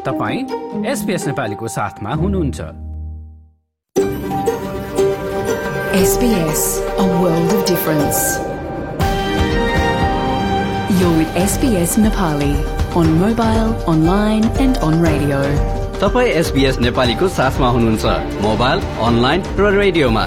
तपाईं SBS नेपालीको साथमा हुनुहुन्छ। SBS, a world of difference. You're with SBS Nepali on mobile, online and on radio. तपाईं SBS नेपालीको साथमा हुनुहुन्छ मोबाइल, अनलाइन र रेडियोमा।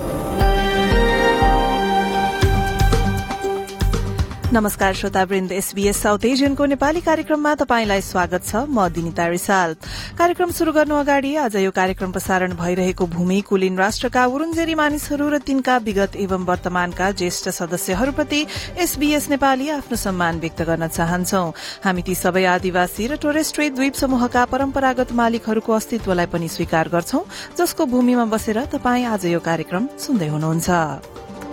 नमस्कार श्रोतावृन्द, SBS साउथ एशियनको नेपाली कार्यक्रममा तपाईंलाई स्वागत छ। म दिनिता रिसाल। कार्यक्रम शुरू गर्नु अगाडि आज यो कार्यक्रम प्रसारण भइरहेको भूमि कुलीन राष्ट्रका उरुन्जेरी मानिसहरू र तिनका विगत एवं वर्तमानका ज्येष्ठ सदस्यहरूप्रति SBS नेपाली आफ्नो सम्मान व्यक्त गर्न चाहन्छौं। हामी ती सबै आदिवासी र टोरेस स्ट्रेट द्वीप समूहका परम्परागत मालिकहरूको अस्तित्वलाई पनि स्वीकार गर्छौं, जसको भूमिमा बसेर तपाई आज यो कार्यक्रम सुन्दै हुनुहुन्छ।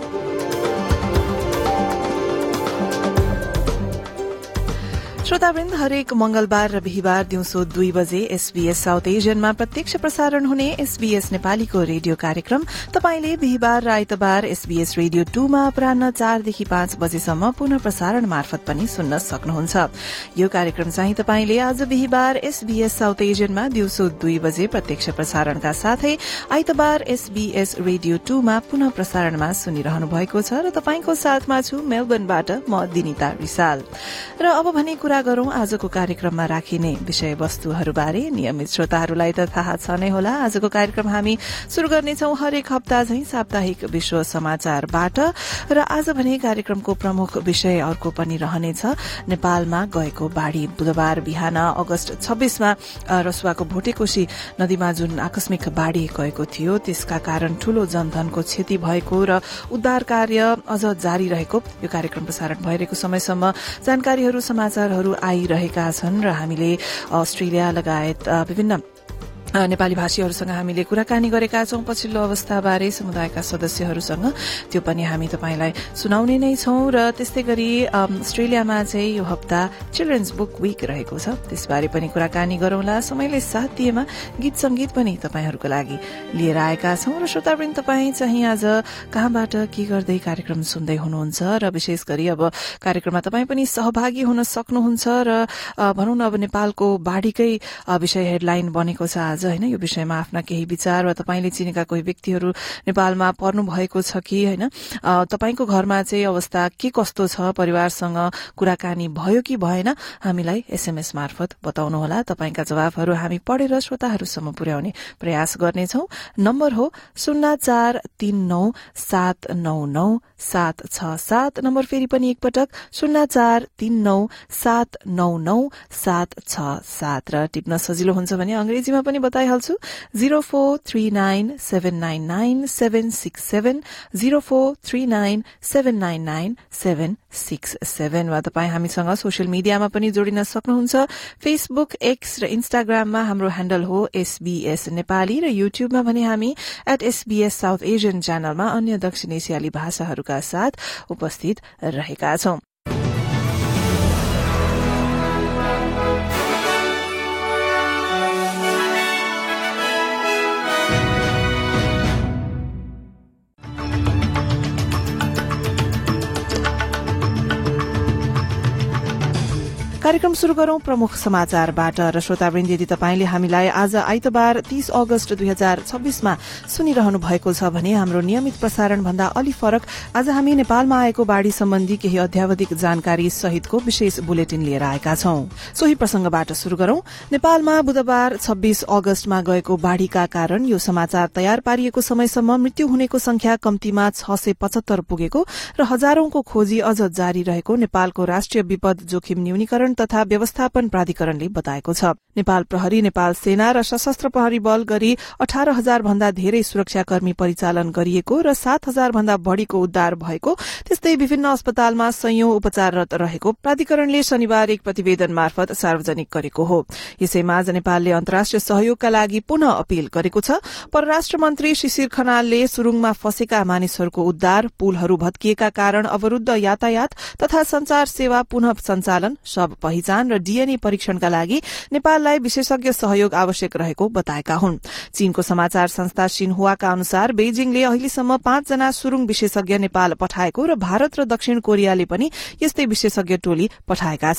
श्रोतावृन्द, हरेक मंगलबार र बिहीबार दिउँसो 2 बजे SBS साउथ एशियनमा प्रत्यक्ष प्रसारण हुने SBS नेपालीको रेडियो कार्यक्रम तपाईले बिहीबार र आइतबार SBS रेडियो 2 मा अपराह्न 4 देखि 5 बजेसम्म पुनः प्रसारण मार्फत पनि सुन्न सक्नुहुन्छ। यो कार्यक्रम चाहिँ तपाईले आज बिहीबार SBS साउथ एशियनमा दिउँसो 2 बजे प्रत्यक्ष प्रसारणका साथै आइतबार SBS रेडियो 2 मा पुनः प्रसारणमा सुनिरहनु भएको छ र तपाईको साथमा छु मेलबर्नबाट म दिनिता रिसाल। र अब भने कुरा गरौं आजको कार्यक्रममा राखिने विषयवस्तुहरूबारे। नियमित श्रोताहरूलाई त थाहा छ नै होला, आजको कार्यक्रम हामी शुरू गर्नेछौं हरेक हप्ता झैं साप्ताहिक विश्व समाचारबाट। र आज भने कार्यक्रमको प्रमुख विषय अर्को पनि रहनेछ नेपालमा गएको बाढ़ी। बुधबार बिहान अगस्त 26 मा रसुवाको भोटेकोशी नदीमा जुन आकस्मिक बाढ़ी गएको थियो, त्यसका कारण ठूलो जनधनको क्षति भएको र उद्धार कार्य अझ जारी रहेको यो कार्यक्रम प्रसारण भइरहेको समयसम्म जानकारीहरू समाचारहरू आइरहेका छन् र हामीले अस्ट्रेलिया लगायत विभिन्न नेपाली भाषीहरूसँग हामीले कुराकानी गरेका छौं। पछिल्लो अवस्थाबारे समुदायका सदस्यहरूसँग त्यो पनि हामी तपाईलाई सुनाउने नै छौं। र त्यस्तै गरी अस्ट्रेलियामा चाहिँ यो हप्ता चिल्ड्रेन्स बुक वीक रहेको छ, त्यसबारे पनि कुराकानी गरौंला। समयले साथ दिएमा गीत संगीत पनि तपाईहरूको लागि लिएर आएका छौं। र श्रोतावृन्द, तपाई चाहिँ आज कहाँबाट के गर्दै कार्यक्रम सुन्दै हुनुहुन्छ र विशेष गरी अब कार्यक्रममा तपाई पनि सहभागी हुन सक्नुहुन्छ। र भनौं न अब नेपालको बाढ़ीकै विषय हेडलाइन बनेको छ आज, हैन? यो विषयमा आफ्ना केही विचार वा तपाईले चिनेका कोही व्यक्तिहरू नेपालमा पर्नु भएको छ कि हैन, तपाईको घरमा चाहिँ अवस्था के कस्तो छ, परिवारसँग कुराकानी भयो कि भएन, हामीलाई SMS मार्फत बताउनुहोला। तपाईका जवाफहरू हामी पढेर श्रोताहरूसम्म पुर्याउने प्रयास गर्नेछौं। नम्बर हो 0439799767। नम्बर फेरि पनि एकपटक 0439799767 र टिप्न सजिलो हुन्छ भने अंग्रेजीमा पनि बताइहाल्छु 0439799767 0439799767 वा तपाई हामीसँग सोशल मिडियामा पनि जोडिन सक्नुहुन्छ। फेसबुक, एक्स र इन्स्टाग्राममा हाम्रो ह्यान्डल हो SBS नेपाली र युट्युबमा भने हामी @SBS साउथ एशियन च्यानलमा अन्य दक्षिण एसियाली भाषाहरूका साथ उपस्थित रहेका छौं। कार्यक्रम शुरू गरौं प्रमुख समाचारबाट। र श्रोतावृन्द, यदि तपाईले हामीलाई आज आइतबार 30 अगस्त 2026 मा सुनिरहनु भएको छ भने हाम्रो नियमित प्रसारण भन्दा अलि फरक आज हामी नेपालमा आएको बाढ़ी सम्बन्धी केही अध्यावधिक जानकारी सहितको विशेष बुलेटिन लिएर आएका छौं। सोही प्रसंगबाट शुरू गरौं। नेपालमा बुधबार 26 अगस्तमा गएको बाढ़ीका कारण यो समाचार तयार पारिएको समयसम्म मृत्यु हुनेको संख्या कम्तीमा 675 पुगेको र हजारौंको खोजी अझ जारी रहेको नेपालको राष्ट्रिय विपद जोखिम न्यूनीकरण तथा व्यवस्थापन प्राधिकरणले बताएको छ। नेपाल प्रहरी, नेपाल सेना र सशस्त्र प्रहरी बल गरी 18,000 भन्दा धेरै सुरक्षाकर्मी परिचालन गरिएको र 7,000 भन्दा बढ़ीको उद्धार भएको, त्यस्तै विभिन्न अस्पतालमा सयौं उपचाररत रहेको प्राधिकरणले शनिबार एक प्रतिवेदन मार्फत सार्वजनिक गरेको हो। यसैमा आज नेपालले अन्तर्राष्ट्रिय सहयोगका लागि पुनः अपील गरेको छ। परराष्ट्र मन्त्री शिशिर खनालले सुरुङमा फँसेका मानिसहरूको उद्धार, पुलहरू भत्किएका कारण अवरूद्ध यातायात तथा संचार सेवा पुनः सञ्चालन, शव पहिचान र DNA परीक्षणका लागि नेपाललाई विशेषज्ञ सहयोग आवश्यक रहेको बताएका हुन्। चीनको समाचार संस्था सिन्हुआका अनुसार बेजिङले अहिलेसम्म 5 जना सुरुङ विशेषज्ञ नेपाल पठाएको र भारत र दक्षिण कोरियाले पनि यस्तै विशेषज्ञ टोली पठाएका छन्।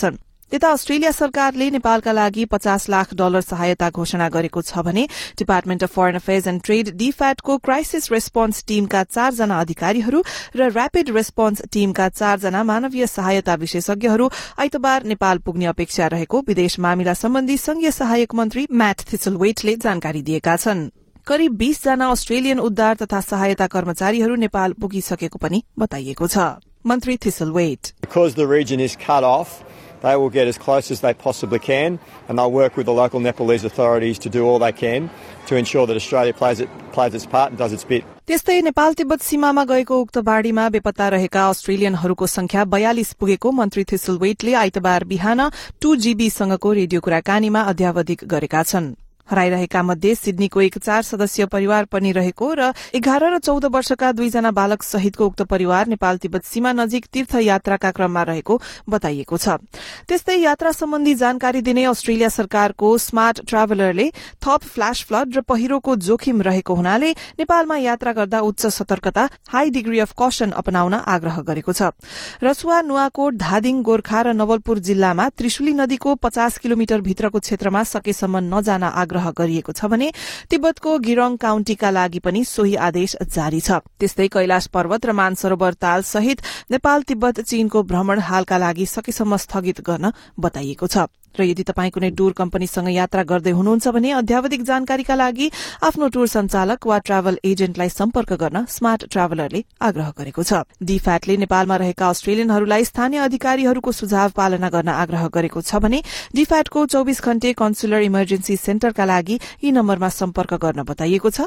यता अस्ट्रेलिया सरकारले नेपालका लागि $50 लाख सहायता घोषणा गरेको छ भने department of foreign affairs and trade डीफैटको क्राइसिस रेस्पोन्स टीमका 4 जना अधिकारीहरू र र्यापिड रेस्पोन्स टीमका 4 जना मानवीय सहायता विशेषज्ञहरू आइतबार नेपाल पुग्ने अपेक्षा रहेको विदेश मामिला सम्बन्धी संघीय सहायक मन्त्री म्याट थिसलवेटले जानकारी दिएका छन्। करिब 20 जना अस्ट्रेलियन उद्धार तथा सहायता कर्मचारीहरू नेपाल पुगिसकेको पनि बताइएको छ। मन्त्री थिसलवेट Because the region is cut off, they will get as close as they possibly can, and they'll work with the local Nepalese authorities to do all they can to ensure that Australia plays its part and does its bit. त्यस्तै नेपाल तिब्बत सीमामा गएको उक्त बाढ़ीमा बेपत्ता रहेका अस्ट्रेलियनहरूको संख्या 42 पुगेको मन्त्री थिसलवेटले आइतबार बिहान 2GB सँगको रेडियो कुराकानीमा अध्यावधिक गरेका छन्। हराइरहेका मध्ये सिडनीको एक 4 सदस्यीय परिवार पनि रहेको र 11 र 14 वर्षका 2 जना बालक सहितको उक्त परिवार नेपाल तिब्बत सीमा नजिक तीर्थयात्राका क्रममा रहेको बताइएको छ। त्यस्तै यात्रा सम्बन्धी जानकारी दिने अस्ट्रेलिया सरकारको स्मार्ट ट्राभलरले थप फ्ल्याश फ्लड र पहिरोको जोखिम रहेको हुनाले नेपालमा यात्रा गर्दा उच्च सतर्कता हाई डिग्री अफ कसन अपनाउन आग्रह गरेको छ। रसुवा, नुवाकोट, धादिङ, गोर्खा र नवलपुर जिल्लामा त्रिशुली नदीको 50 किलोमिटर भित्रको क्षेत्रमा सकेसम्म नजान आग्रह गरिएको छ भने तिब्बतको गिरोङ काउन्टीका लागि पनि सोही आदेश जारी छ। त्यस्तै कैलाश पर्वत र मानसरोवर ताल सहित नेपाल तिब्बत चीनको भ्रमण हालका लागि सकेसम्म स्थगित गर्न बताइएको छ। र यदि तपाई कुनै टूर कम्पनीसँग यात्रा गर्दै हुनुहुन्छ भने अध्यावधिक जानकारीका लागि आफ्नो टूर सञ्चालक वा ट्राभल एजेन्टलाई सम्पर्क गर्न स्मार्ट ट्राभलरले आग्रह गरेको छ। डीफैटले नेपालमा रहेका अस्ट्रेलियनहरूलाई स्थानीय अधिकारीहरूको सुझाव पालना गर्न आग्रह गरेको छ भने डीफैटको 24 घण्टे कन्सुलर इमर्जेन्सी सेन्टरका लागि यी नम्बरमा सम्पर्क गर्न बताइएको छ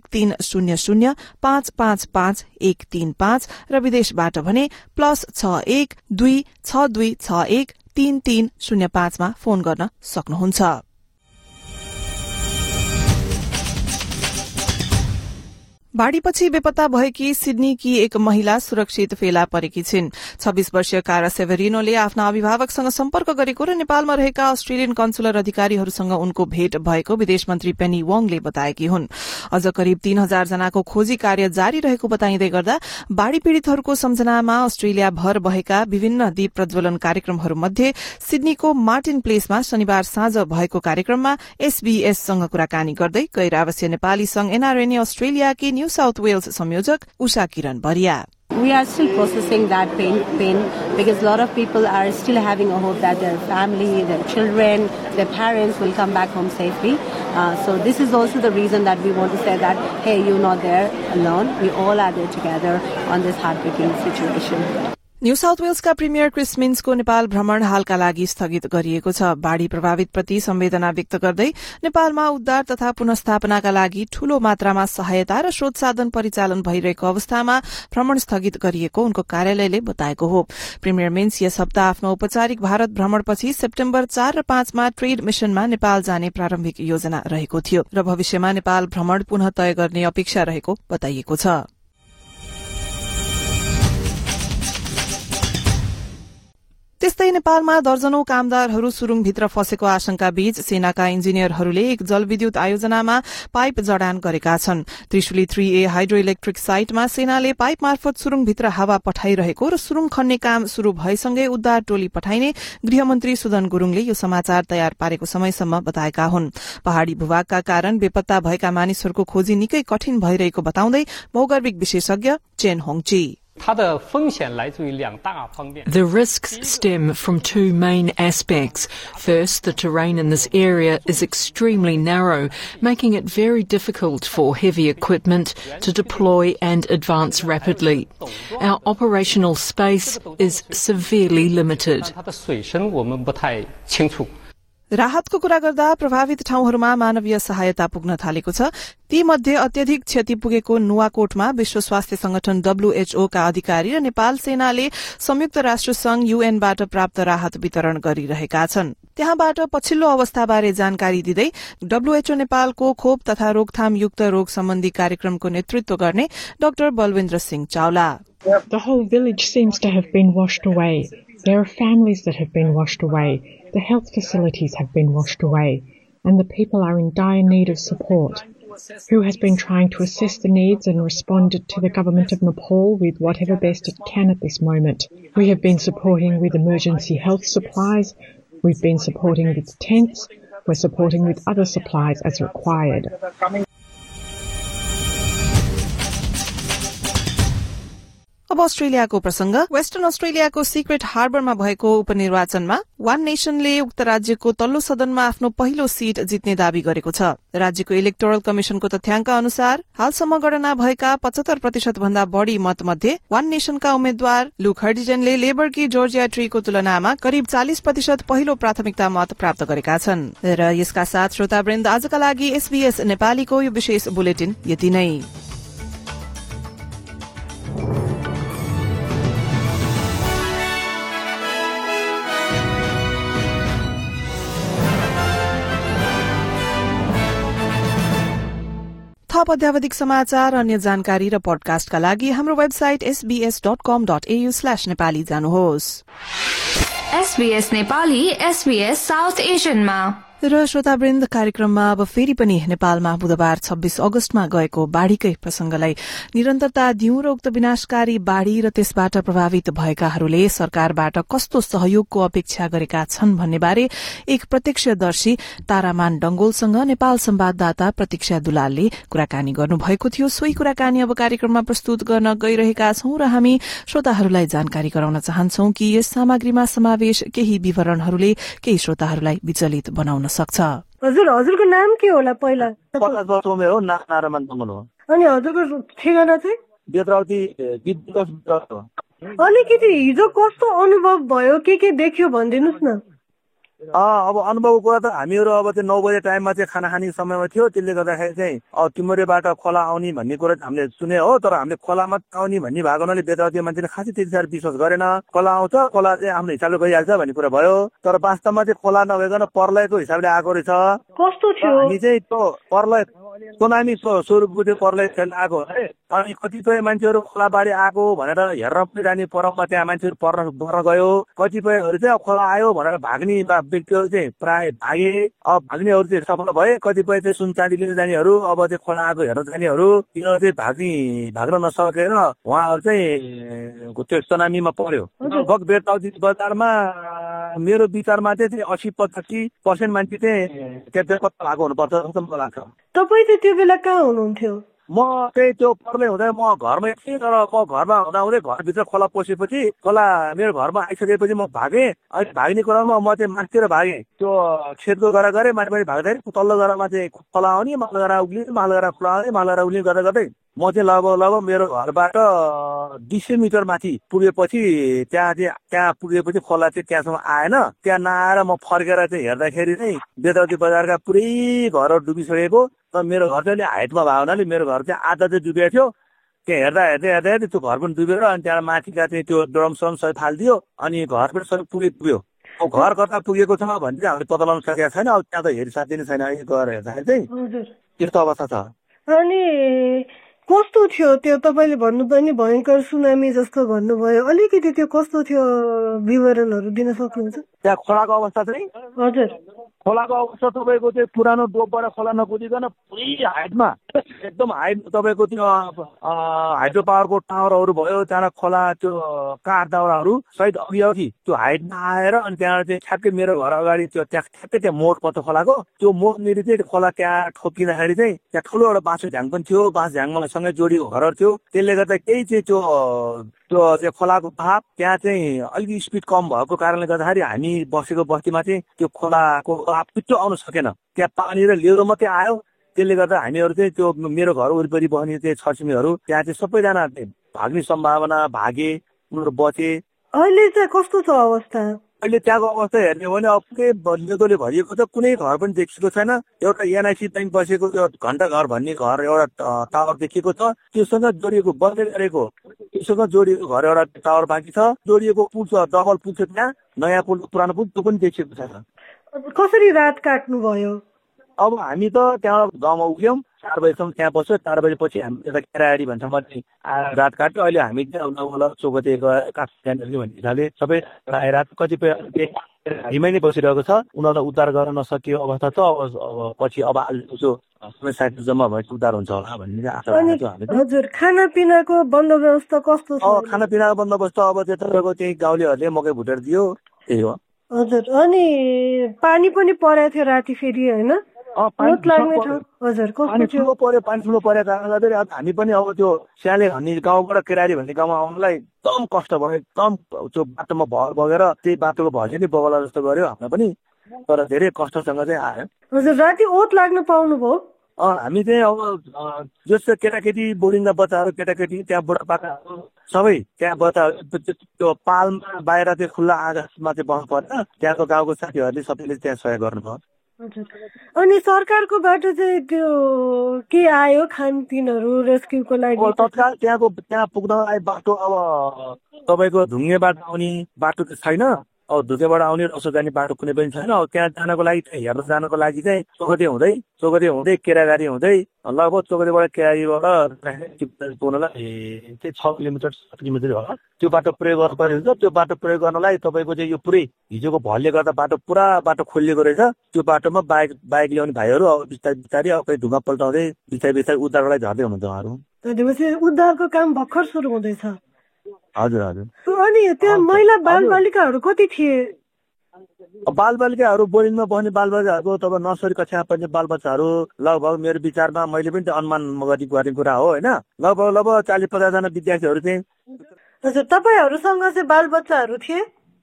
1300 555 135 र विदेशबाट भने +61 2 6261 3305 मा फोन गर्न सक्नुहुन्छ। बाढ़ीपछि बेपत्ता भएकी सिडनीकी एक महिला सुरक्षित फेला परेकी छिन्। 26 वर्षीय कारा सेभेरिनोले आफ्ना अभिभावकसँग सम्पर्क गरेको र नेपालमा रहेका अस्ट्रेलियन कन्सुलर अधिकारीहरूसँग उनको भेट भएको विदेश मन्त्री पेनी वोङले बताएकी हुन्। अझ करिब 3000 जनाको खोजी कार्य जारी रहेको बताइँदै गर्दा बाढ़ी पीड़ितहरूको सम्झनामा अस्ट्रेलिया भर भएका विभिन्न दीप प्रज्वलन कार्यक्रमहरूमध्ये सिडनीको मार्टिन प्लेसमा शनिबार साँझ भएको कार्यक्रममा एसबीएससँग कुराकानी गर्दै गैर आवासीय नेपाली संघ एनआरएनए अस्ट्रेलियाकी न्यू साउथ वेल्स संयोजक उषा किरण बरिया We are still processing that pain because a lot of people are still having a hope that their family, their children, their parents will come back home safely. So this is also the reason that we want to say that, hey, you're not there alone. We all are there together on this heartbreaking situation. New South वेल्सका premier Chris मिन्सको नेपाल भ्रमण हालका लागि स्थगित गरिएको छ। बाढ़ी प्रभावित प्रति संवेदना व्यक्त गर्दै नेपालमा उद्धार तथा पुनस्थापनाका लागि ठूलो मात्रामा सहायता र स्रोत साधन परिचालन भइरहेको अवस्थामा भ्रमण स्थगित गरिएको उनको कार्यालयले बताएको हो। प्रिमियर मिन्स यस हप्ता आफ्नो औपचारिक भारत भ्रमणपछि सेप्टेम्बर 4 र 5 मा ट्रेड मिशनमा नेपाल जाने प्रारम्भिक योजना रहेको थियो र भविष्यमा नेपाल भ्रमण पुनः तय गर्ने अपेक्षा रहेको बताइएको छ। त्यस्तै नेपालमा दर्जनौं कामदारहरू सुरुङभित्र फँसेको आशंका बीच सेनाका इन्जिनियरहरूले एक जलविद्युत आयोजनामा पाइप जडान गरेका छन्। त्रिशुली 3A हाइड्रो इलेक्ट्रिक साइटमा सेनाले पाइप मार्फत सुरुङभित्र हावा पठाइरहेको र सुरुङ खन्ने काम शुरू भएसँगै उद्धार टोली पठाइने गृहमन्त्री सुदन गुरूङले यो समाचार तयार पारेको समयसम्म बताएका हुन्। पहाड़ी भूभागका कारण बेपत्ता भएका मानिसहरूको खोजी निकै कठिन भइरहेको बताउँदै भौगर्भिक विशेषज्ञ Chen Hongqi The risks stem from two main aspects. First, the terrain in this area is extremely narrow, making it very difficult for heavy equipment to deploy and advance rapidly. Our operational space is severely limited. राहतको कुरा गर्दा प्रभावित ठाउँहरूमा मानवीय सहायता पुग्न थालेको छ। ती मध्ये अत्यधिक क्षति पुगेको नुवाकोटमा विश्व स्वास्थ्य संगठन WHO का अधिकारी र नेपाल सेनाले संयुक्त राष्ट्र संघ UN बाट प्राप्त राहत वितरण गरिरहेका छन्। त्यहाँबाट पछिल्लो अवस्थाबारे जानकारी दिँदै WHO नेपालको खोप तथा रोकथाम युक्त रोग सम्बन्धी कार्यक्रमको नेतृत्व गर्ने doctor Balwinder Singh Chawla The whole village seems to have been washed away. There are families that have been washed away. The health facilities have been washed away, and the people are in dire need of support. WHO has been trying to assess the needs and responded to the government of Nepal with whatever best it can at this moment. We have been supporting with emergency health supplies, We've been supporting with tents, we're supporting with other supplies as required. अब अस्ट्रेलियाको प्रसंग। Western अस्ट्रेलियाको secret हार्बरमा भएको उपनिर्वाचनमा one नेशनले उक्त राज्यको तल्लो सदनमा आफ्नो पहिलो सीट जित्ने दावी गरेको छ। राज्यको इलेक्टोरल कमिशनको तथ्याङ्क अनुसार हालसम्म गणना भएका 75% भन्दा बढ़ी मत मध्ये वान नेशनका उम्मेद्वार लुक हर्डिजनले लेबरकी जोर्जिया ट्रीको तुलनामा करिब 40% पहिलो प्राथमिकता मत प्राप्त गरेका छन्। र यसका साथ श्रोतावृन्द, आजका लागि SBS नेपालीको यो विशेष बुलेटिन यति नै। थप अध्यावधिक समाचार, अन्य जानकारी र पडकास्टका लागि हाम्रो वेबसाइट sbs.com.au/nepali जानुहोस्। SBS नेपाली SBS साउथ एशियनमा। र श्रोतावृन्द, कार्यक्रममा अब फेरि पनि नेपालमा बुधबार 26 अगस्तमा गएको बाढ़ीकै प्रसंगलाई निरन्तरता दिउँ र उक्त विनाशकारी बाढ़ी र त्यसबाट प्रभावित भएकाहरूले सरकारबाट कस्तो सहयोगको अपेक्षा गरेका छन् भन्ने बारे एक प्रत्यक्षदर्शी तारामान डंगोलसँग नेपाल संवाददाता प्रतीक्षा दुलालले कुराकानी गर्नुभएको थियो। सोही कुराकानी अब कार्यक्रममा प्रस्तुत गर्न गइरहेका छौं र हामी श्रोताहरूलाई जानकारी गराउन चाहन्छौं कि यस सामग्रीमा समावेश केही विवरणहरूले केही श्रोताहरूलाई विचलित बनाउन सक्छ। हजुरको नाम के होला? पहिला 50 वर्ष उमेर हो, नारायण दंगल हो। अनि हजुरको ठेगाना चाहिँ बेत्रावती विद्युत हो। अलिकति हिजो कस्तो अनुभव भयो, के देख्यो भनिदिनुस् न। अब अनुभवको कुरा त हामीहरू अब त्यो 9 बजे टाइममा चाहिँ खाना खाने समयमा थियो। त्यसले गर्दाखेरि चाहिँ टिमरेबाट खोला आउने भन्ने कुरा हामीले सुने हो, तर हामीले खोलामा आउने भन्ने भएको हुनाले बेत्रावती मान्छेले खासै त्यति साह्रो विश्वास गरेन। खोला आउँछ, खोला चाहिँ आफ्नो हिसाबले गइहाल्छ भन्ने कुरा भयो। तर वास्तवमा चाहिँ खोला नभइकन प्रलयको हिसाबले आएको रहेछ। कस्तो थियो? हामी चाहिँ त्यो प्रलय सुनामी स्वरूपको त्यो प्रलय आएको है। अनि कतिपय मान्छेहरू खोला बाढी आएको भनेर हेर्न पनि जाने परममा त्यहाँ मान्छेहरू पर्न गयो। कतिपयहरू चाहिँ खोला आयो भनेर भाग्ने व्यक्तिहरू चाहिँ प्राय भागे। अब भाग्नेहरू चाहिँ सफल भए। कतिपय चाहिँ सुन चाँदी लिन जानेहरू, अब चाहिँ खोला आएको हेर्न जानेहरू, तिनीहरू चाहिँ भाग्न नसकेर उहाँहरू चाहिँ त्यो सुनामीमा पर्यो। लगभग बेत्रावती बजारमा मेरो विचारमा चाहिँ 80-85% मान्छे चाहिँ क्याप्चर भएको हुनुपर्छ जस्तो मलाई लाग्छ। तपाईँ चाहिँ त्यो बेला कहाँ हुनुहुन्थ्यो? म चाहिँ त्यो प्रलय हुँदा म घरमै थिएँ, तर म घरमा हुँदाहुँदै घरभित्र खोला पसेपछि खोला मेरो घरमा आइसकेपछि म भागेँ। अनि भाग्ने क्रममा म चाहिँ माथितिर भागेँ। त्यो खेतको गरा गरेँ, माथि भाग्दाखेरि तल्लो गरामा चाहिँ खोला आउने, माथिल्लो गरा उक्लिने, माथिल्लो गरा खोला आउने, माथिल्लो गरा उक्लिने गर्दै म चाहिँ लगभग मेरो घरबाट 200 मिटर माथि पुगेपछि त्यहाँ पुगेपछि खोला चाहिँ त्यहाँसम्म आएन। त्यहाँ नआएर म फर्केर चाहिँ हेर्दाखेरि चाहिँ बेत्रावती बजारका पुरै घरहरू डुबिसकेको। तर मेरो घर चाहिँ हाइटमा भएको हुनाले मेरो घर चाहिँ आधा चाहिँ डुबेको थियो। त्यहाँ हेर्दा त्यो घर पनि डुबेर अनि त्यहाँ माथिका चाहिँ त्यो ड्रमसम सबै फालिदियो। अनि घर पनि सबै पुग्यो। अब घर कता पुगेको छ भन्ने चाहिँ हामीले पत्ता लगाउन सकेका छैन। अब त्यहाँ त हेरिसाथ दिने छैन। गएर हेर्दाखेरि चाहिँ त्यस्तो अवस्था छ। अनि कस्तो थियो त्यो? तपाईँले भन्नुभयो नि भयङ्कर सुनामी जस्तो भन्नुभयो, अलिकति त्यो कस्तो थियो विवरणहरू दिन सक्नुहुन्छ? त्यहाँ खोलाको अवस्था चाहिँ हजुर, खोलाको अवस्था तपाईँको त्यो पुरानो डोबबाट खोला नकुदिकन पुरै हाइटमा एकदम हाइट तपाईँको त्यो हाइड्रो पावरको टावरहरू भयो। त्यहाँ खोला त्यो काठ दाउराहरू सहित अघि त्यो हाइटमा आएर अनि त्यहाँ चाहिँ ठ्याक्कै मेरो घर अगाडि त्यो ठ्याक्कै त्यहाँ मोड पर्छ खोलाको। त्यो मोडनिर चाहिँ खोला त्यहाँ ठोकिँदाखेरि चाहिँ त्यहाँ ठुलो एउटा बाँसको झ्याङ पनि थियो। बाँस झ्याङमा सँगै जोडिएको घरहरू थियो। त्यसले गर्दा केही चाहिँ त्यो खोलाको भाप त्यहाँ चाहिँ अलिकति स्पिड कम भएको कारणले गर्दाखेरि हामी बसेको बस्तीमा चाहिँ त्यो खोलाको भाप पिट्टो आउन सकेन। त्यहाँ पानी र लेरो मात्रै आयो। त्यसले गर्दा हामीहरू चाहिँ त्यो मेरो घर वरिपरि बस्ने चाहिँ छरछिमेकीहरू त्यहाँ चाहिँ सबैजना भाग्ने सम्भावना भागे, उनीहरू बचे। अहिले चाहिँ कस्तो छ अवस्था? अहिले त्यहाँको अवस्था हेर्ने हो भने अब पुरै लेदोले भरिएको छ। कुनै घर पनि देखिएको छैन। एउटा NIC बैंक बसेको त्यो घण्टा घर भन्ने घर एउटा टावर देखिएको छ। त्योसँग जोडिएको बन्दै गरेको त्योसँग जोडिएको घर एउटा टावर बाँकी छ। जोडिएको पुल छ, डबल पुल छ त्यहाँ, नयाँ पुल पुरानो पुल त्यो पनि देखिएको छैन। कसरी रात काट्नु भयो? अब हामी त त्यहाँ गाउँमा उठ्यौँ 4 बजीसम्म त्यहाँ बस्यो। 4 बजेपछि हामी यता केराडी भन्छौँ चाहिँ रात काट्यो। अहिले हामी चाहिँ अब चौकते काठ भन्ने हिसाबले सबै रात कतिपय हाइमै नै बसिरहेको छ। उनीहरूलाई उद्धार गर्न नसकियो अवस्था छ। अब पछि अब सायद जम्मा भएपछि उद्धार हुन्छ होला भन्ने आशा राखेको छ हामीले। हजुर, खानापिनाको बन्दोबस्त कस्तो छ? खानापिनाको बन्दोबस्त अब चाहिँ तपाईँको चाहिँ गाउँलेहरूले मकै भुटेर दियो, त्यही हो। हजुर अनि पानी पनि परेको थियो राति फेरि हैन ओत लाग्ने ठाउँ हजुर पानी ठुलो पर्यो कारणले गर्दा हामी पनि अब त्यो स्याले भन्ने गाउँबाट केरारी भन्ने गाउँमा आउनलाई एकदम कष्ट भयो एकदम त्यो बाटोमा भर बगेर त्यही बाटोको भर्जे नि बगला जस्तो गर्यो हामीलाई पनि तर धेरै कष्टसँग चाहिँ आयो हजुर राति ओत लाग्न पाउनु भयो हामी चाहिँ अब जस्तो केटाकेटी बोर्डिङका बच्चाहरू केटाकेटी त्यहाँ बुढापाकाहरू सबै त्यहाँ बच्चाहरू त्यो पालमा बाहिर त्यो खुल्ला आकाशमा चाहिँ बस्नु पर्छ त्यहाँको गाउँको साथीहरूले सबैले त्यहाँ सहयोग गर्नुभयो अनि सरकारकोबाट चाहिँ त्यो के आयो खानपिनहरू रेस्क्युको लागि तत्काल त्यहाँ पुग्नलाई बाटो अब तपाईँको ढुङ्गेबाट आउने बाटो त छैन अब ढुङ्गेबाट आउने रसो जाने बाटो कुनै पनि छैन अब त्यहाँ जानको लागि हेर्न जानको लागि चाहिँ चोकटे हुँदै केरागारी हुँदै लगभग चोकटेबाट केरारीबाट पुग्नलाई 6 किलोमिटर 7 किलोमिटर होला त्यो बाटो प्रयोग गर्नु पर्ने हुन्छ त्यो बाटो प्रयोग गर्नलाई तपाईँको चाहिँ यो पुरै हिजोको भलले गर्दा पुरा बाटो खोलिएको रहेछ त्यो बाटोमा बाइक ल्याउने भाइहरू अब बिस्तारै अब कोही ढुङ्गा पल्टाउँदै बिस्तारै उद्धारको लागि झर्दै हुनुहुन्छ उहाँहरू उद्धारको काम भर्खर सुरु हुँदैछ हजुर अनि त्यहाँ महिला बालबालिकाहरू कति थिए बालबालिकाहरू बोर्डिङमा बस्ने बालबालिकाहरूको तपाईँ नर्सरी कक्षामा पढ्ने बालबच्चाहरू लगभग मेरो विचारमा मैले पनि अनुमान गर्ने कुरा हो होइन लगभग 40-50 जना विद्यार्थीहरू चाहिँ हजुर तपाईँहरूसँग चाहिँ बालबच्चाहरू थिए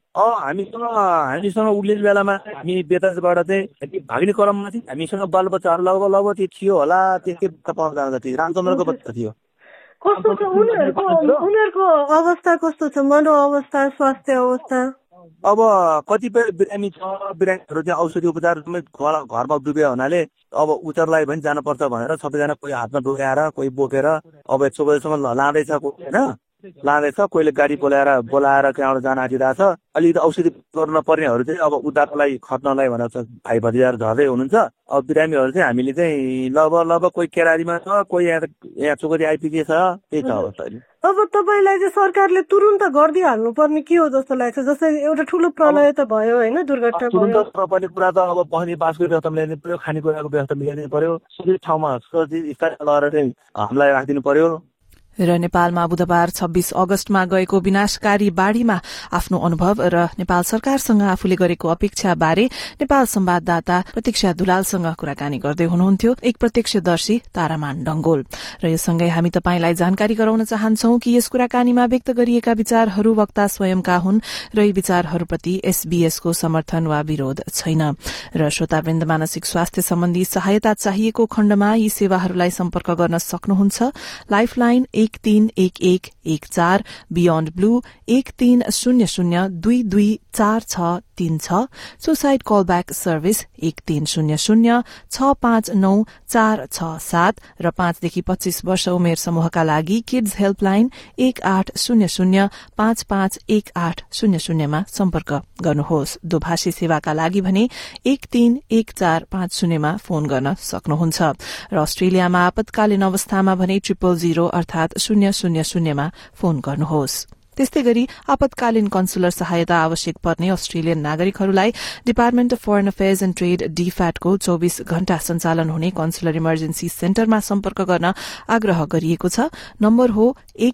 हामीसँग उर्लिने बेलामा हामी बेताजबाट चाहिँ भाग्ने क्रममा चाहिँ हामीसँग बालबच्चाहरू लगभग त्यो थियो होला त्यस्तै 50 जति रामचन्द्रको बच्चा थियो कस्तो छ उनीहरूको अवस्था कस्तो छ मनोअवस्था स्वास्थ्य अवस्था अब कतिपय बिरामी छ बिरामीहरू चाहिँ औषधि उपचार घरमा डुबे हुनाले अब उचारलाई पनि जानुपर्छ भनेर सबैजना कोही हातमा डोगाएर कोही बोकेर अब 100 बजेसम्म लाँदैछ लाँदैछ कोहीले गाडी बोलाएर त्यहाँबाट जान आँटिरहेछ अलिकति औषधि गर्न पर्नेहरू चाहिँ अब उद्धारको लागि खट्नलाई भनेर भाइ भतिजाहरू झर्दै हुनुहुन्छ अब बिरामीहरू चाहिँ हामीले चाहिँ लगभग कोही केरारीमा छ कोही यहाँ चोकरी आइपुगे छ त्यही छ अवस्था अहिले अब तपाईँलाई चाहिँ सरकारले तुरुन्त गरिदिइहाल्नु पर्ने के हो जस्तो लाग्छ जस्तै एउटा ठुलो प्रलय त भयो होइन दुर्घटना तुरुन्त पर्ने कुरा त अब बस्ने बासको व्यवस्था मिलाइदिनु पर्यो खानेकुराको व्यवस्था मिलाइदिनु पर्यो सबै ठाउँमा स्थायी लगाएर चाहिँ हामीलाई राखिदिनु पर्यो र नेपालमा बुधबार 26 अगस्तमा गएको विनाशकारी बाढ़ीमा आफ्नो अनुभव र नेपाल सरकारसँग आफूले गरेको अपेक्षा बारे नेपाल संवाददाता प्रतीक्षा दुलालसँग कुराकानी गर्दै हुनुहुन्थ्यो एक प्रत्यक्षदर्शी तारामान डंगोल र यो सँगै हामी तपाईंलाई जानकारी गराउन चाहन्छौं कि यस कुराकानीमा व्यक्त गरिएका विचारहरू वक्ता स्वयंका हुन् र यी विचारहरूप्रति एसबीएस को समर्थन वा विरोध छैन र श्रोतावृन्द मानसिक स्वास्थ्य सम्बन्धी सहायता चाहिएको खण्डमा यी सेवाहरूलाई सम्पर्क गर्न सक्नुहुन्छ Lifeline 131114 Beyond Blue 1300224636 suicide callback service 1300659467 र 5 देखि 25 वर्ष उमेर समूहका लागि किड्स हेल्पलाइन 1800551800 मा सम्पर्क गर्नुहोस् दोभाषी सेवाका लागि भने 131450 मा फोन गर्न सक्नुहुन्छ र अस्ट्रेलियामा आपतकालीन अवस्थामा भने 000 अर्थात 000 मा फोन गर्नुहोस् त्यस्तै गरी आपतकालीन कन्सुलर सहायता आवश्यक पर्ने अस्ट्रेलियन नागरिकहरूलाई department of foreign affairs and trade DFAT को 24 घण्टा सञ्चालन हुने कन्सुलर इमर्जेन्सी सेन्टरमा सम्पर्क गर्न आग्रह गरिएको छ नम्बर हो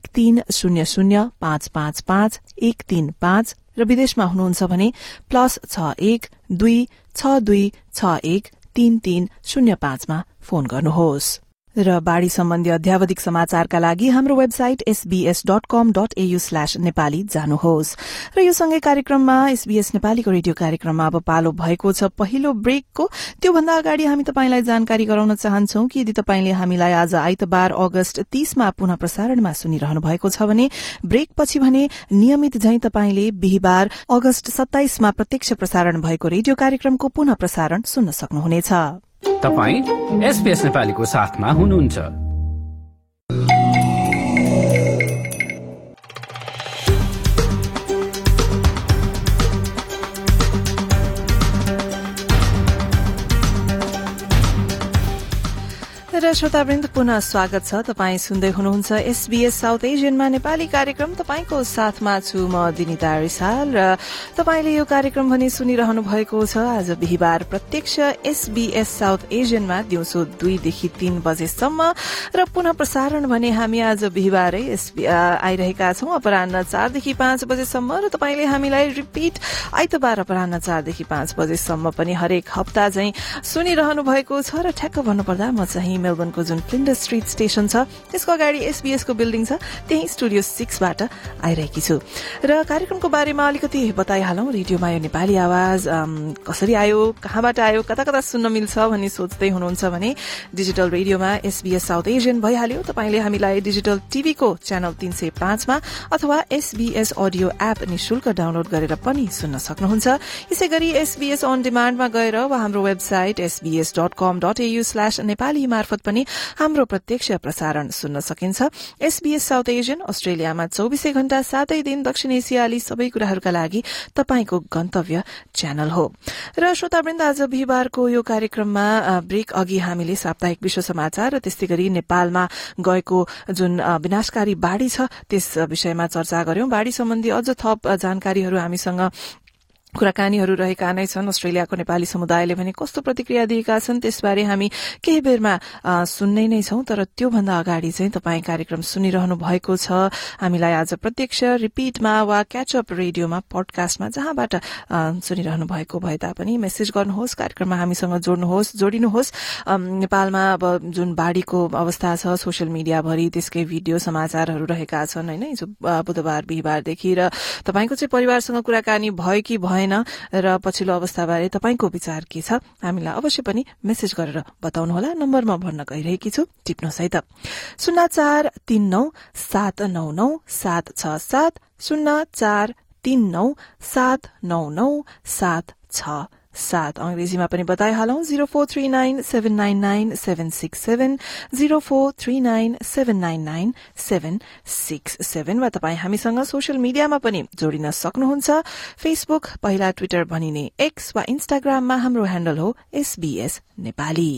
1300555135 र विदेशमा हुनुहुन्छ भने +61 26261 3305 मा फोन गर्नुहोस् र बाढ़ी सम्बन्धी अध्यावधिक समाचारका लागि हाम्रो वेबसाइट sbs.com.au/nepali जानुहोस् र यो सँगै कार्यक्रममा एसबीएस नेपालीको रेडियो कार्यक्रममा अब पालो भएको छ पहिलो ब्रेकको त्योभन्दा अगाडि हामी तपाईंलाई जानकारी गराउन चाहन्छौं कि यदि तपाईंले हामीलाई आज आइतबार अगस्त 30 मा पुनः प्रसारणमा सुनिरहनु भएको छ भने ब्रेकपछि भने नियमित झैं तपाईंले बिहीबार अगस्त 27 मा प्रत्यक्ष प्रसारण भएको रेडियो कार्यक्रमको पुनः प्रसारण सुन्न सक्नुहुनेछ तपाईं एसबीएस नेपालीको साथमा हुनुहुन्छ र श्रोतावृन्द पुनः स्वागत छ। तपाई सुन्दै हुनुहुन्छ SBS साउथ एशियनमा नेपाली कार्यक्रम। तपाईको साथमा छु म दिनिता रिसाल र तपाईले यो कार्यक्रम भने सुनिरहनु भएको छ आज बिहीबार प्रत्यक्ष SBS साउथ एशियनमा दिउँसो 2 देखि 3 बजेसम्म र पुनः प्रसारण भने हामी आज बिहीबारै आइरहेका छौं अपराह्न 4 देखि 5 बजेसम्म र तपाईले हामीलाई रिपिट आइतबार अपराह्न 4 देखि 5 बजेसम्म पनि हरेक हप्ता चाहिँ सुनिरहनु भएको छ र ठ्याक्क भन्नुपर्दा म चाहिँ मेलबर्नको जुन फ्लिन्डर स्ट्रीट स्टेशन छ त्यसको अगाडि SBS को बिल्डिङ छ त्यही स्टुडियो 6 बाट आइरहेकी छु र कार्यक्रमको बारेमा अलिकति बताइहालौं। रेडियोमा यो नेपाली आवाज कसरी आयो, कहाँबाट आयो, कता कता सुन्न मिल्छ भनी सोच्दै हुनुहुन्छ भने डिजिटल रेडियोमा SBS साउथ एशियन भइहाल्यो। तपाईले हामीलाई डिजिटल टिभी को च्यानल 305 मा अथवा SBS अडियो एप निशुल्क डाउनलोड गरेर पनि सुन्न सक्नुहुन्छ। यसैगरी SBS अन डिमान्डमा गएर वा हाम्रो वेबसाइट sbs.com.au/nepali मार्फत पनि हाम्रो प्रत्यक्ष प्रसारण सुन्न सकिन्छ। SBS साउथ एशियन अस्ट्रेलियामा 24 घण्टा 7 दिन दक्षिण एसियाली सबै कुराहरूका लागि तपाईको गन्तव्य च्यानल हो। र श्रोतावृन्द आज बिहीबारको यो कार्यक्रममा ब्रेक अघि हामीले साप्ताहिक विश्व समाचार र त्यस्तैगरी नेपालमा गएको जुन विनाशकारी बाढ़ी छ त्यस विषयमा चर्चा गर्यौं। बाढ़ी सम्बन्धी अझ थप जानकारीहरू हामीसँग कुराकानीहरू रहेका नै छन्। अस्ट्रेलियाको नेपाली समुदायले भने कस्तो प्रतिक्रिया दिएका छन् त्यसबारे हामी केही बेरमा सुन्नै नै छौं। तर त्यो भन्दा अगाडि चाहिँ तपाई कार्यक्रम सुनिरहनु भएको छ हामीलाई आज प्रत्यक्ष रिपिटमा वा क्याचअप रेडियोमा पडकास्टमा जहाँबाट सुनिरहनु भएको भए तापनि मेसेज गर्नुहोस्, कार्यक्रममा हामीसँग जोडिनुहोस्। नेपालमा अब जुन बाढ़ीको अवस्था छ सोशल मिडिया भरि त्यसकै भिडियो समाचारहरू रहेका छन् हैन हिजो बुधबार बिहीबारदेखि र तपाईको चाहिँ परिवारसँग कुराकानी भयो कि र पछिल्लो अवस्थाबारे तपाईको विचार के छ हामीलाई अवश्य पनि मेसेज गरेर बताउनुहोला। नम्बर म भन्न गइरहेकी छु, टिप्नुहोस् है त 0439799767 0439799767 अंग्रेजीमा पनि बताइहालौं 0439799767 0439799767 वा तपाई हामीसँग सोशल मिडियामा पनि जोडिन सक्नुहुन्छ। फेसबुक पहिला ट्विटर भनिने एक्स वा इन्स्टाग्राममा हाम्रो ह्यान्डल हो SBS नेपाली।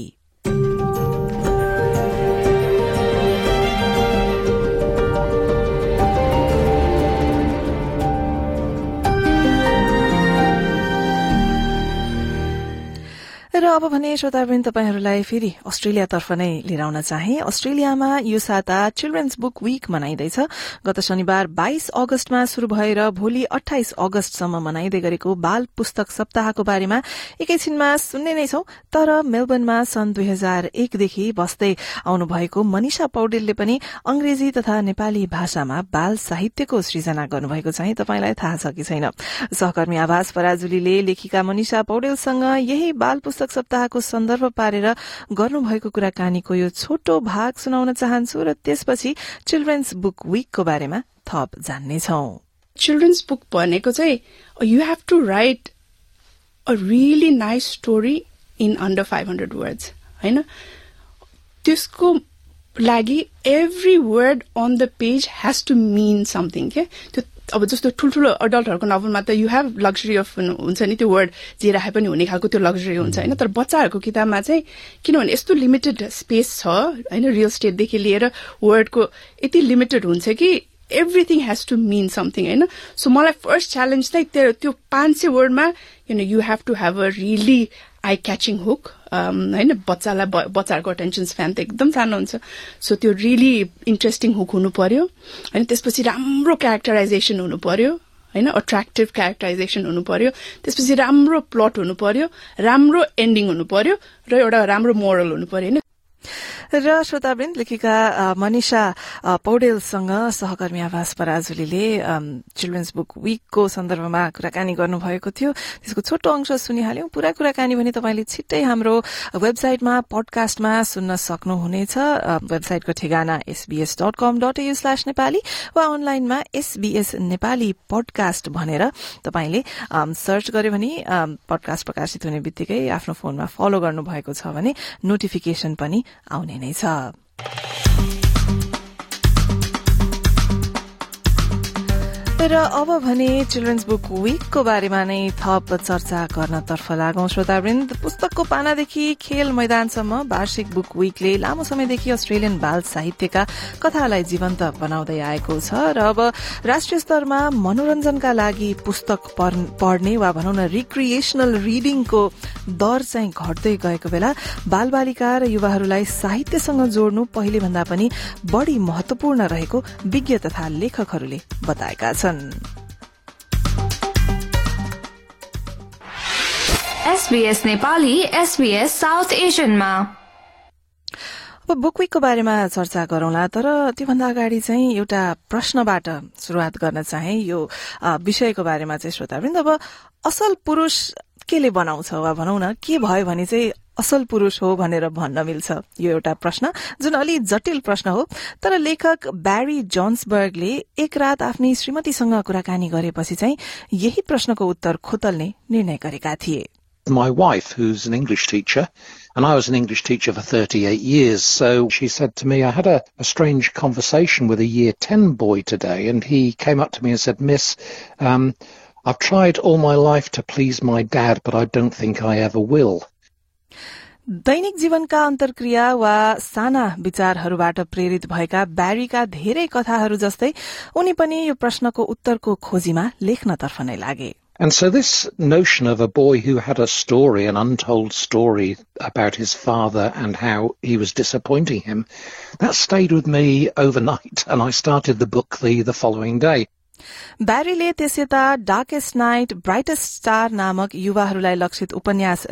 र अब भने श्रोतावृन्द तपाईहरूलाई फेरि अस्ट्रेलियातर्फ नै लिएर आउन चाहे। अस्ट्रेलियामा यो साता चिल्ड्रेन्स बुक वीक मनाइँदैछ। गत शनिबार 22 अगस्तमा शुरू भएर भोलि 28 अगस्तसम्म मनाइँदै गरेको बाल पुस्तक सप्ताहको बारेमा एकैछिनमा सुन्ने नै छौं। तर मेलबर्नमा सन् 2001 देखि बस्दै आउनुभएको मनिषा पौडेलले पनि अंग्रेजी तथा नेपाली भाषामा बाल साहित्यको सृजना गर्नुभएको चाहिँ तपाईलाई थाहा छ कि छैन। सहकर्मी आभास पराजुलीले लेखिका मनिषा पौडेलसँग यही बाल पुस्तक सप्ताहको सन्दर्भ पारेर गर्नुभएको कुराकानीको यो छोटो भाग सुनाउन चाहन्छु र त्यसपछि चिल्ड्रेन्स बुक वीकको बारेमा थप जान्नेछौं। चिल्ड्रेन्स बुक भनेको चाहिँ you have to write a really nice story in under 500 words हैन। त्यसको लागि every word on the page has to mean something के। त्यो अब जस्तो ठुल्ठुलो अडल्टहरूको नोभलमा त यु हेभ लग्जरी अफ हुन्छ नि त्यो वर्ड जे राखे पनि हुने खालको त्यो लग्जरी हुन्छ हैन। तर बच्चाहरूको किताबमा चाहिँ किनभने यस्तो लिमिटेड स्पेस छ हैन, रियल स्टेटदेखि लिएर वर्डको यति लिमिटेड हुन्छ कि everything has to mean something हैन। सो मलाई फर्स्ट च्यालेन्ज चाहिँ त्यो 500 वर्डमा you have to have a really eye catching hook हैन। बच्चाहरूको अटेन्सन स्प्यान त एकदम सानो हुन्छ। सो त्यो रियली इन्ट्रेस्टिङ हुक हुनु पर्यो हैन। त्यसपछि राम्रो क्यारेक्टराइजेसन हुनु पर्यो हैन, अट्र्याक्टिभ क्यारेक्टराइजेसन हुनु पर्यो। त्यसपछि राम्रो प्लट हुनु पर्यो, राम्रो एन्डिङ हुनु पर्यो र एउटा राम्रो मोरल हुनु पर्यो हैन। र श्रोतावृन्द लेखिका मनिषा पौडेलसँग सहकर्मी आभास पराजुलीले चिल्ड्रेन्स बुक वीकको सन्दर्भमा कुराकानी गर्नुभएको थियो। त्यसको छोटो अंश सुनिहाल्यौं। पूरा कुराकानी भने तपाईले छिट्टै हाम्रो वेबसाइटमा पडकास्टमा सुन्न सक्नुहुनेछ। वेबसाइटको ठेगाना sbs.com.au/nepali वा अनलाइनमा SBS नेपाली पडकास्ट भनेर तपाईले सर्च गर्यो भने पडकास्ट प्रकाशित हुने बित्तिकै आफ्नो फोनमा फलो गर्नुभएको छ भने नोटिफिकेसन पनि आउने नै छ। र अब भने चिल्ड्रेन्स बुक वीकको बारेमा नै थप चर्चा गर्नतर्फ लागौं। श्रोतावृन्द, पुस्तकको पानादेखि खेल मैदानसम्म वार्षिक बुक वीकले लामो समयदेखि अस्ट्रेलियन बाल साहित्यका कथालाई जीवन्त बनाउँदै आएको छ र अब राष्ट्रिय स्तरमा मनोरञ्जनका लागि पुस्तक पढ्ने वा भनौं न रिक्रिएशनल रिडिङको दर चाहिँ घट्दै गएको बेला बालबालिका र युवाहरूलाई साहित्यसँग जोड्नु पहिले भन्दा पनि बढ़ी महत्वपूर्ण रहेको विज्ञ तथा लेखकहरूले बताएका छन्। SBS नेपाली SBS साउथ एशियनमा अब बुक वीकको बारेमा चर्चा गरौंला, तर त्योभन्दा अगाडि चाहिँ एउटा प्रश्नबाट शुरूआत गर्न चाहे यो विषयको बारेमा चाहिँ श्रोतावृन्द। अब असल पुरुष केले बनाउँछ वा भनौं न के भयो भने चाहिँ असल पुरुष हो भनेर भन्न मिल्छ? यो एउटा प्रश्न जुन अलि जटिल प्रश्न हो, तर लेखक ब्यारी जोन्सबर्गले एक रात आफ्नी श्रीमतीसँग कुराकानी गरेपछि चाहिँ यही प्रश्नको उत्तर खोतल्ने निर्णय गरेका थिए। My wife, who's an English teacher, and I was an English teacher for 38 years, so she said to me, I had a strange conversation with a Year 10 boy today, and he came up to me and said, Miss, I've tried all my life to please my dad, but I don't think I ever will. दैनिक जीवनका अन्तर्क्रिया वा साना विचारहरूबाट प्रेरित भएका ब्यारीका धेरै कथाहरू जस्तै उनी पनि यो प्रश्नको उत्तरको खोजीमा लेख्नतर्फ नै लागे। And so this notion of a boy who had a story, an untold story about his father and how he was disappointing him, that stayed with me overnight, and I started the book the following day. ब्यारीले त्यसयता darkest night brightest star नामक युवाहरूलाई लक्षित उपन्यास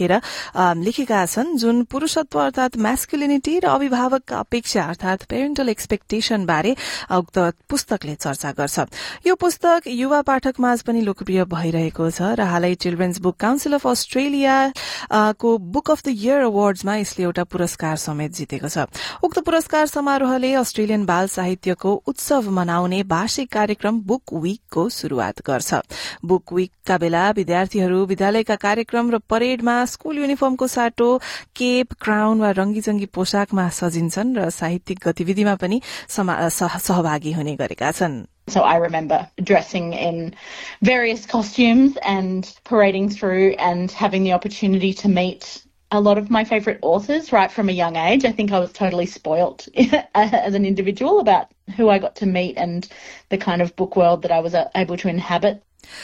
लेखेका छन् जुन पुरुषत्व अर्थात म्यास्कुलिनिटी र अभिभावकका अपेक्षा अर्थात पेरेन्टल एक्सपेक्टेशन बारे उक्त पुस्तकले चर्चा गर्छ। यो पुस्तक युवा पाठकमाझ पनि लोकप्रिय भइरहेको छ र हालै children's book council of Australia को बुक अफ द इयर अवार्ड्समा यसले एउटा पुरस्कार समेत जितेको छ। उक्त पुरस्कार समारोहले अस्ट्रेलियन बाल साहित्यको उत्सव मनाउने वार्षिक कार्यक्रम बुक वीकको शुरूआत गर्छ। बुक वीकका बेला विद्यार्थीहरू विद्यालयका कार्यक्रम र परेडमा स्कूल युनिफर्मको साटो, केप, क्राउन वा रंगीचंगी पोशाकमा सजिन्छन् र साहित्यिक गतिविधिमा पनि सहभागी हुने गरेका छन्। So I remember dressing in various costumes and parading through and having the opportunity to meet a lot of my favourite authors right from a young age. I think I was totally spoilt as an individual about who I got to meet and the kind of book world that I was able to inhabit.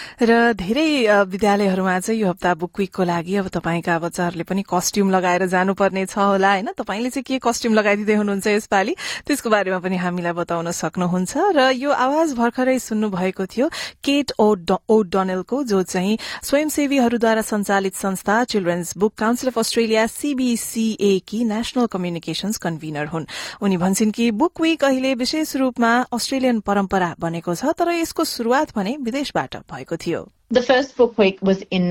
र धेरै विद्यालयहरूमा चाहिँ यो हप्ता book वीकको लागि अब तपाईका बच्चाहरूले पनि कस्ट्युम लगाएर जानुपर्ने छ होला हैन। तपाईले चाहिँ के कस्ट्युम लगाइदिदै हुनुहुन्छ यसपालि त्यसको बारेमा पनि हामीलाई बताउन सक्नुहुन्छ। र यो आवाज भर्खरै सुन्नु भएको थियो केट ओडनेलको, जो चाहिँ स्वयंसेवीहरूद्वारा सञ्चालित संस्था children's book council of Australia CBCA की नेशनल कम्युनिकेशन्स कन्भीनर हुन्। उनी भन्छन् कि बुक वीक अहिले विशेष रूपमा अस्ट्रेलियन परम्परा बनेको छ, तर यसको शुरूआत भने विदेशबाट भएको थियो। The first book week was in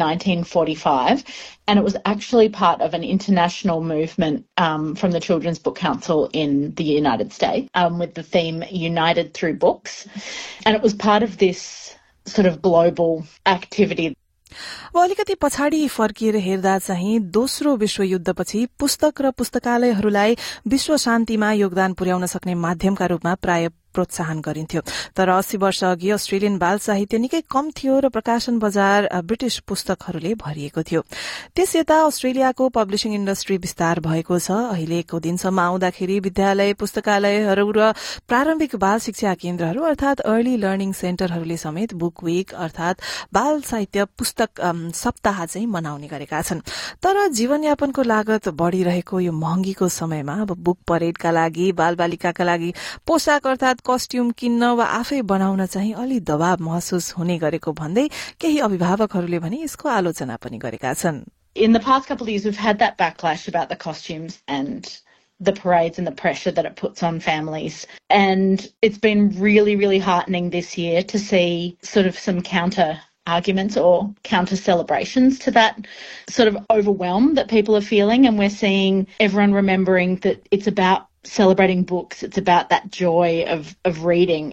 1945, and it was actually part of an international movement from the Children's Book Council in the United States with the theme United Through Books. And it was part of this sort of global activity. अलिकति पछाडि फर्किएर हेर्दा चाहिँ दोस्रो विश्वयुद्धपछि पुस्तक र पुस्तकालयहरूलाई विश्व शान्तिमा योगदान पुर्याउन सक्ने माध्यमका रूपमा प्राय प्रोत्साहन गरिन्थ्यो। तर 80 वर्ष अघि अस्ट्रेलियन बाल साहित्य निकै कम थियो र प्रकाशन बजार ब्रिटिश पुस्तकहरूले भरिएको थियो। त्यसयता अस्ट्रेलियाको पब्लिशिङ इन्डस्ट्री विस्तार भएको छ। अहिलेको दिनसम्म आउँदाखेरि विद्यालय, पुस्तकालयहरू र प्रारम्भिक बाल शिक्षा केन्द्रहरू अर्थात अर्ली लर्निङ सेन्टरहरूले समेत बुक वीक अर्थात बाल साहित्य पुस्तक सप्ताह चाहिँ मनाउने गरेका छन्। तर जीवनयापनको लागत बढ़िरहेको यो महँगीको समयमा अब बुक परेडका लागि, बालबालिकाका लागि पोशाक अर्थात कस्ट्युम किन्न वा आफै बनाउन चाहिँ अलि दबाव महसुस हुने गरेको भन्दै केही अभिभावकहरूले भने यसको आलोचना पनि गरेका छन्। In the past couple of years we've had that backlash about the costumes and the parades and the pressure that it puts on families, and it's been really, really heartening this year to see sort of some counter arguments or counter celebrations to that sort of overwhelm that people are feeling, and we're seeing everyone remembering that it's about celebrating books, it's about that joy of reading.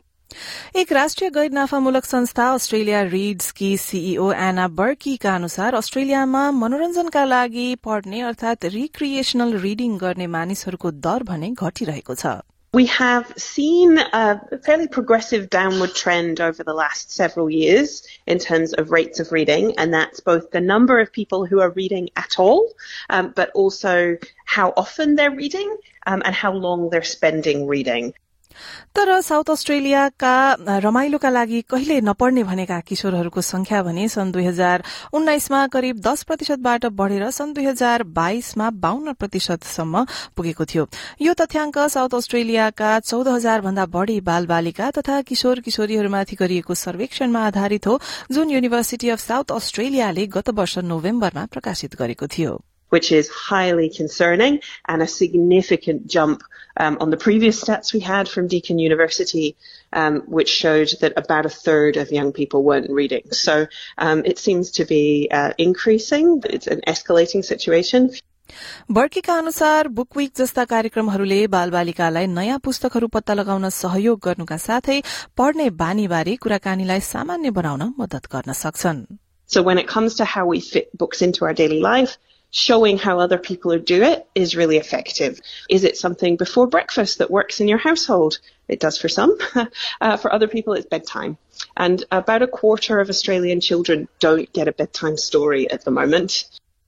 एक राष्ट्रिय गैर नाफामूलक संस्था Australia Reads की CEO Anna बर्कीका अनुसार अस्ट्रेलियामा मनोरञ्जनका लागि पढ्ने अर्थात रिक्रिएशनल रिडिङ गर्ने मानिसहरूको दर भने घटिरहेको छ। We have seen a fairly progressive downward trend over the last several years in terms of rates of reading, and that's both the number of people who are reading at all, but also how often they're reading and how long they're spending reading. तर South अस्ट्रेलियाका रमाइलोका लागि कहिले नपढ्ने भनेका किशोरहरूको संख्या भने सन् 2019 मा करिब 10% बढ़ेर सन् 2022 मा 52% सम्म पुगेको थियो। यो तथ्याङ्क साउथ अस्ट्रेलियाका 14,000 भन्दा बढ़ी बालबालिका तथा किशोर किशोरीहरूमाथि गरिएको सर्वेक्षणमा आधारित हो, जुन युनिभर्सिटी अफ साउथ अस्ट्रेलियाले गत वर्ष नोभेम्बरमा प्रकाशित गरेको थियो। Which is highly concerning and a significant jump on the previous stats we had from Deakin University, which showed that about a third of young people weren't reading. So it seems to be increasing. It's an escalating situation. बर्कीका अनुसार book week जस्ता कार्यक्रमहरूले बालबालिकालाई नयाँ पुस्तकहरू पत्ता लगाउन सहयोग गर्नुका साथै पढ्ने बानीबारे कुराकानीलाई सामान्य बनाउन मद्दत गर्न सक्छन्। So when it comes to how we fit books into our daily life, showing how other people do it is really effective. Is it something before breakfast that works in your household? It does for some. For other people, it's bedtime. And about a quarter of Australian children don't get a bedtime story at the moment.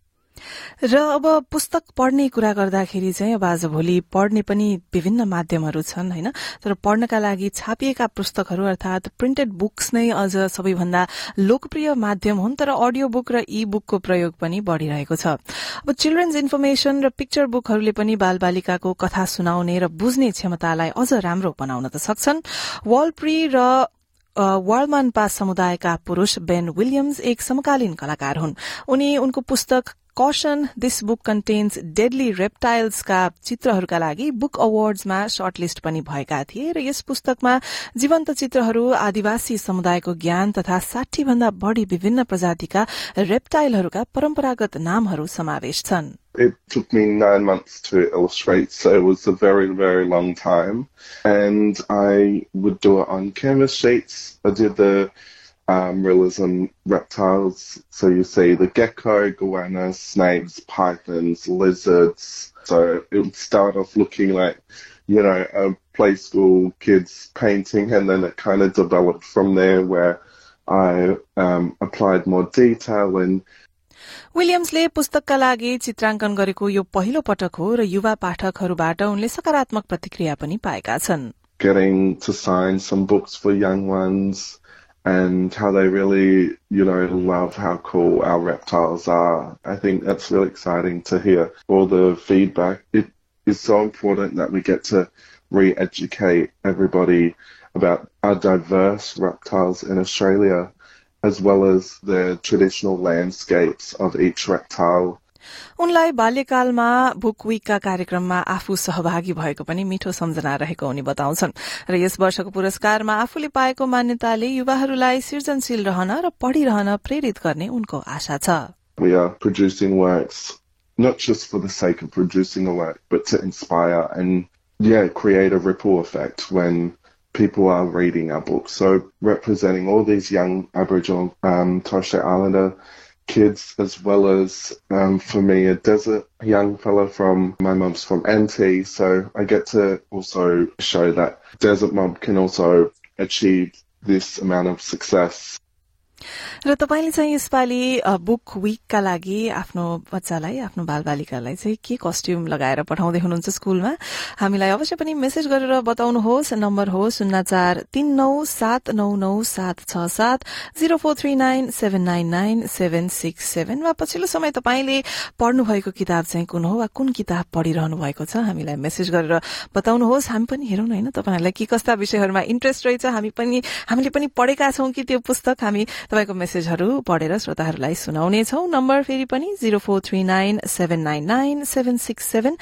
र अब पुस्तक पढ्ने कुरा गर्दाखेरि चाहिँ अब आजभोलि पढ्ने पनि विभिन्न माध्यमहरू छन् हैन, तर पढ्नका लागि छापिएका पुस्तकहरू अर्थात प्रिन्टेड बुक्स नै अझ सबैभन्दा लोकप्रिय माध्यम हुन्, तर अडियो बुक र ई बुकको प्रयोग पनि बढ़िरहेको छ। अब चिल्ड्रेन्स इन्फर्मेशन र पिक्चर बुकहरूले पनि बालबालिकाको कथा सुनाउने र बुझ्ने क्षमतालाई अझ राम्रो बनाउन त सक्छन्। वलप्री र वर्ल्डमानपा समुदायका पुरूष बेन विलियम्स एक समकालीन कलाकार हुन्। उनी उनको पुस्तक Caution, this book contains deadly reptiles का चित्रहरूका लागि बुक अवार्ड्समा शर्टलिस्ट पनि भएका थिए र यस पुस्तकमा जीवन्त चित्रहरू आदिवासी समुदायको ज्ञान तथा 60 भन्दा बढ़ी विभिन्न प्रजातिका रेप्टाइलहरूका परम्परागत नामहरू समावेश छन्। It took me 9 months to illustrate, so it was a very, very long time. And I would do it on canvas sheets. I did the realism reptiles. So you see the gecko, goannas, snakes, pythons, lizards. So it would start off looking like, you know, a play school kids painting, and then it kind of developed from there where I applied more detail and विलियम्सले पुस्तकका लागि चित्राङ्कन गरेको यो पहिलो पटक हो र युवा पाठकहरूबाट उनले सकारात्मक प्रतिक्रिया पनि पाएका छन्। Getting to sign some books for young ones and how they really, you know, love how cool our reptiles are. I think that's really exciting to hear all the feedback. It is so important that we get to re-educate everybody about our diverse reptiles in Australia, as well as the traditional landscapes of each reptile. उनलाई बाल्यकालमा book वीकका कार्यक्रममा आफू सहभागी भएको पनि मिठो सम्झना रहेको उनी बताउँछन् र यस वर्षको पुरस्कारमा आफूले पाएको मान्यताले युवाहरूलाई सृजनशील रहन र पढिरहन प्रेरित गर्ने उनको आशा छ। We are producing works not just for the sake of producing a work, but to inspire and create a ripple effect when people are reading our books. So representing all these young Aboriginal Torres Strait Islander kids, as well as for me a desert young fella from my mum's from NT, so I get to also show that desert mom can also achieve this amount of success. र तपाईले चाहिँ यसपालि book वीकका लागि आफ्नो बच्चालाई आफ्नो बालबालिकालाई चाहिँ के कस्ट्युम लगाएर पठाउँदै हुनुहुन्छ स्कुलमा, हामीलाई अवश्य पनि मेसेज गरेर बताउनुहोस्। नम्बर हो 0439799767 0439799767 वा पछिल्लो समय तपाईले पढ्नु भएको किताब चाहिँ कुन हो वा कुन किताब पढिरहनु भएको छ, हामीलाई मेसेज गरेर बताउनुहोस्। हामी पनि हेरौँ न हैन तपाईहरुलाई के कस्ता विषयहरुमा इन्ट्रेस्ट रहेछ, हामीले पनि पढेका छौं कि त्यो पुस्तक, हामी तपाईको मेसेजहरु पढेर श्रोताहरुलाई सुनाउने छौं। नम्बर फेरि पनि 0439799767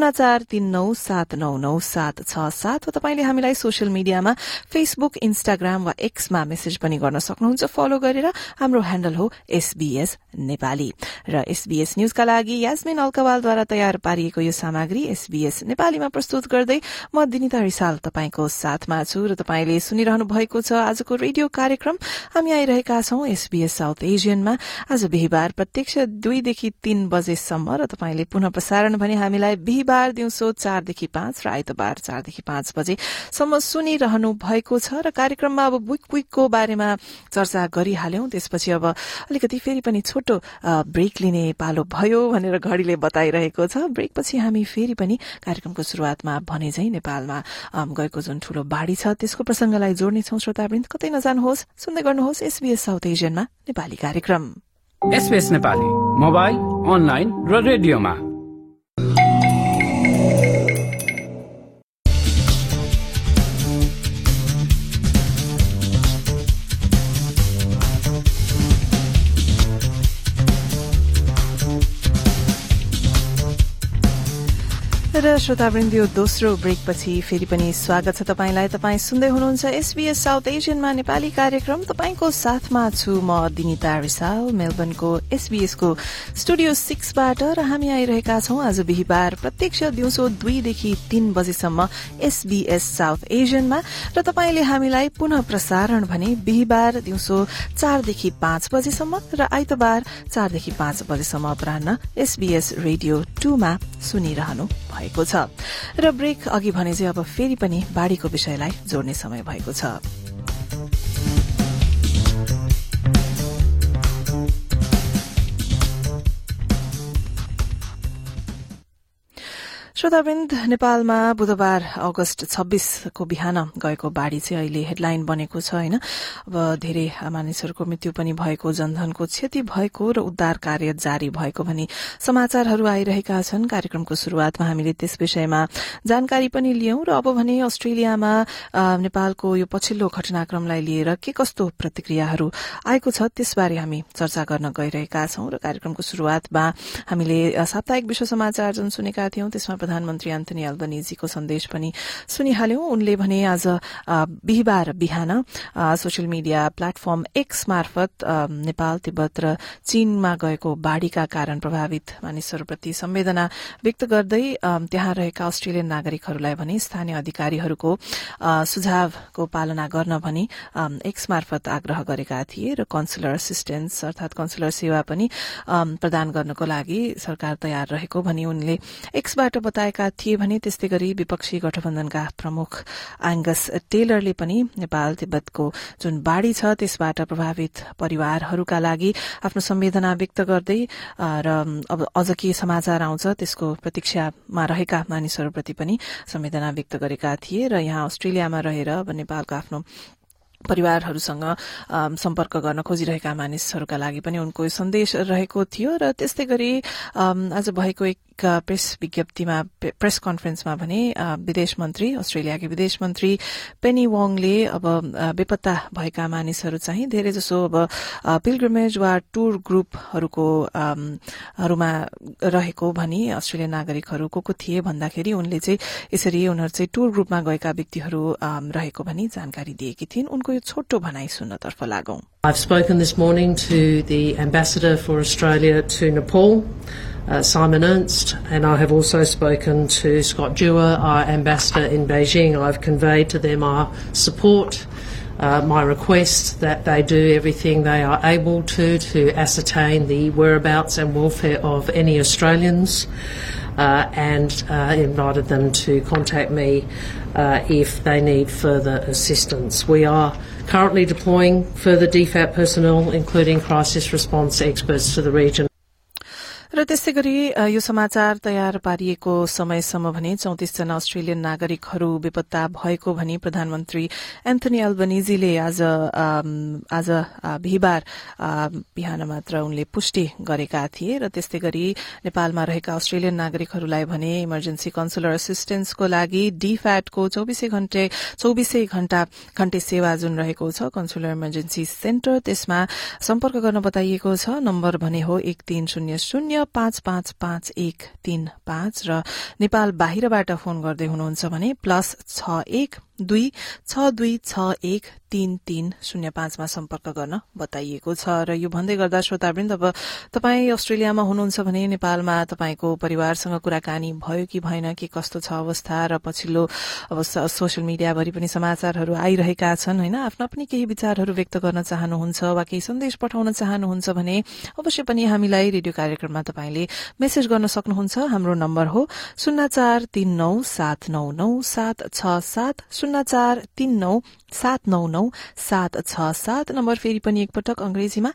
0439799767 वा तपाईले हामीलाई सोशल मिडियामा फेसबुक, इन्स्टाग्राम वा एक्स मा मेसेज पनि गर्न सक्नुहुन्छ फलो गरेर। हाम्रो ह्यान्डल हो SBS नेपाली र SBS न्यूजका लागि यास्मिन अल्कवालद्वारा तयार पारिएको यो सामग्री SBS नेपालीमा प्रस्तुत गर्दै म दिनिता रिसाल तपाईको साथमा छु र तपाईले सुनिरहनु भएको छ आजको रेडियो कार्यक्रम। हामी आइरहेका रहेका छौं SBS साउथ एशियनमा। आज बिहीबार प्रत्यक्ष 2 देखि 3 बजेसम्म र तपाईले पुनः प्रसारण भने हामीलाई बिहीबार दिउँसो 4 देखि 5 र आइतबार 4 देखि 5 बजेसम्म सुनिरहनु भएको छ र कार्यक्रममा अब बुक बारेमा चर्चा गरिहाल्यौं। त्यसपछि अब अलिकति फेरि पनि छोटो ब्रेक लिने पालो भयो भनेर घड़ीले बताइरहेको छ। ब्रेकपछि हामी फेरि पनि कार्यक्रमको शुरूआतमा भने झै नेपालमा गएको जुन ठूलो बाढ़ी छ त्यसको प्रसंगलाई जोड्नेछौं। श्रोतावृन्द कतै नजानुहोस्, सुन्दै गर्नुहोस् SBS साउथ एशियनमा नेपाली कार्यक्रम। SBS नेपाली मोबाइल, अनलाइन र रेडियोमा। र श्रोतावृन्द यो दोस्रो ब्रेकपछि फेरि पनि स्वागत छ तपाईंलाई। तपाई सुन्दै हुनुहुन्छ SBS साउथ एशियनमा नेपाली कार्यक्रम। तपाईंको साथमा छु म दिनिता रिसाल मेलबर्नको SBS को स्टुडियो 6 बाट र हामी आइरहेका छौं आज बिहीबार प्रत्यक्ष दिउँसो 2 देखि 3 बजेसम्म SBS साउथ एशियनमा र तपाईले हामीलाई पुनः प्रसारण भने बिहीबार दिउँसो 4 देखि 5 बजेसम्म र आइतबार 4 देखि 5 बजेसम्म अपराह्न SBS रेडियो 2 मा सुनिरहनु भएको छ। र ब्रेक अघि भने चाहिँ अब फेरि पनि बाढ़ीको विषयलाई जोड्ने समय भएको छ। श्रोतावृन्द नेपालमा बुधबार अगस्त 26 को बिहान गएको बाढ़ी चाहिँ अहिले हेडलाइन बनेको छ हैन। अब धेरै मानिसहरूको मृत्यु पनि भएको, जनधनको क्षति भएको र उद्धार कार्य जारी भएको भनी समाचारहरू आइरहेका छन्। कार्यक्रमको शुरूआतमा हामीले त्यस विषयमा जानकारी पनि लियौं र अब भने अस्ट्रेलियामा नेपालको यो पछिल्लो घटनाक्रमलाई लिएर के कस्तो प्रतिक्रियाहरू आएको छ त्यसबारे हामी चर्चा गर्न गइरहेका छौं र कार्यक्रमको शुरूआतमा हामीले साप्ताहिक विश्व समाचार जुन सुनेका थियौं त्यसमा प्रधानमन्त्री एन्थनी अल्बनीजीको सन्देश पनि सुनिहाल्यौं। उनले भने आज बिहीबार बिहान सोशल मिडिया प्लेटफर्म एक्स मार्फत नेपाल, तिब्बत र चीनमा गएको बाढ़ीका कारण प्रभावित मानिसहरूप्रति संवेदना व्यक्त गर्दै त्यहाँ रहेका अस्ट्रेलियन नागरिकहरूलाई भने स्थानीय अधिकारीहरूको सुझावको पालना गर्न भनी एक्स मार्फत आग्रह गरेका थिए र कन्सुलर असिस्टेन्स अर्थात कन्सुलर सेवा पनि प्रदान गर्नको लागि सरकार तयार रहेको भनी उनले एक्सबाट बताएका थिए भने त्यस्तै गरी विपक्षी गठबन्धनका प्रमुख एङ्गस टेलरले पनि नेपाल तिब्बतको जुन बाढ़ी छ त्यसबाट प्रभावित परिवारहरूका लागि आफ्नो संवेदना व्यक्त गर्दै र अब अझ के समाचार आउँछ त्यसको प्रतीक्षामा रहेका मानिसहरूप्रति पनि संवेदना व्यक्त गरेका थिए र यहाँ अस्ट्रेलियामा रहेर अब नेपालको आफ्नो परिवारहरूसँग सम्पर्क गर्न खोजिरहेका मानिसहरूका लागि पनि उनको सन्देश रहेको थियो। र त्यस्तै गरी आज भएको एक प्रेस विज्ञप्तिमा प्रेस कन्फरेन्समा भने अस्ट्रेलियाकी विदेश मन्त्री पेनी वोङले अब बेपत्ता भएका मानिसहरू चाहिँ धेरै जसो अब पिलग्रिमेज वा टूर ग्रुपहरूमा रहेको भनी अस्ट्रेलियन नागरिकहरू को थिए भन्दाखेरि उनले चाहिँ यसरी उनीहरू चाहिँ टूर ग्रुपमा गएका व्यक्तिहरू रहेको भनी जानकारी दिएकी थिइन्। उनको यो छोटो भनाई सुन्नतर्फ लागौं। I've spoken this morning to the Ambassador for Australia to Nepal, Simon Ernst, and I have also spoken to Scott Dewar, our Ambassador in Beijing. I've conveyed to them our support, my request that they do everything they are able to ascertain the whereabouts and welfare of any Australians, and invited them to contact me if they need further assistance. We are currently deploying further DFAT personnel, including crisis response experts, to the region. र त्यस्तै गरी यो समाचार तयार पारिएको समयसम्म भने 34 जना अस्ट्रेलियन नागरिकहरू बेपत्ता भएको भनी प्रधानमन्त्री एन्थनी अल्बनीजीले आज बिहीबार बिहान मात्र उनले पुष्टि गरेका थिए। र त्यस्तै गरी नेपालमा रहेका अस्ट्रेलियन नागरिकहरूलाई भने इमर्जेन्सी कन्सुलर असिस्टेन्सको लागि डीफ्याटको 24 घण्टे सेवा जुन रहेको छ कन्सुलर इमर्जेन्सी सेन्टर त्यसमा सम्पर्क गर्न बताइएको छ। नम्बर भने हो 1300555135 र नेपाल बाहिरबाट फोन गर्दै हुनुहुन्छ भने +61 0262613305 मा सम्पर्क गर्न बताइएको छ। र यो भन्दै गर्दा श्रोतावृन्द, अब तपाई अस्ट्रेलियामा हुनुहुन्छ भने नेपालमा तपाईको परिवारसँग कुराकानी भयो कि भएन, के कस्तो छ अवस्था, र पछिल्लो अब सोशल मिडियाभरि पनि समाचारहरू आइरहेका छन् हैन। आफ्ना पनि केही विचारहरू व्यक्त गर्न चाहनुहुन्छ वा केही सन्देश पठाउन चाहनुहुन्छ भने अवश्य पनि हामीलाई रेडियो कार्यक्रममा तपाईले मेसेज गर्न सक्नुहुन्छ। हाम्रो नम्बर हो 0439799767 0439799767। नम्बर फेरि पनि एकपटक अंग्रेजीमा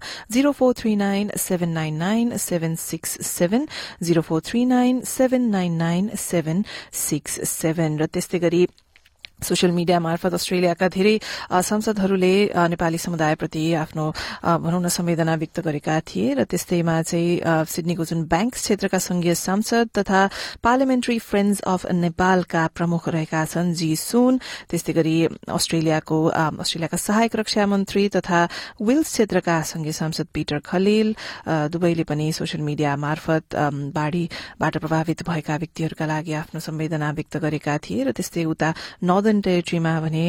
0439799767 0439799767। र त्यस्तै गरी सोशल मिडिया मार्फत अस्ट्रेलियाका धेरै सांसदहरूले नेपाली समुदायप्रति आफ्नो भनौं न संवेदना व्यक्त गरेका थिए। र त्यस्तैमा चाहिँ सिडनीको जुन ब्याङ्क क्षेत्रका संघीय सांसद तथा पार्लियामेन्ट्री फ्रेन्ड्स अफ नेपालका प्रमुख रहेका छन् जी सुन, त्यस्तै गरी अस्ट्रेलियाका सहायक रक्षा मन्त्री तथा विल्स क्षेत्रका संघीय सांसद पीटर खलेल दुवैले पनि सोशल मिडिया मार्फत बाढ़ीबाट प्रभावित भएका व्यक्तिहरूका लागि आफ्नो संवेदना व्यक्त गरेका थिए। र त्यस्तै उता नर्दर्न टेरिटरीमा भने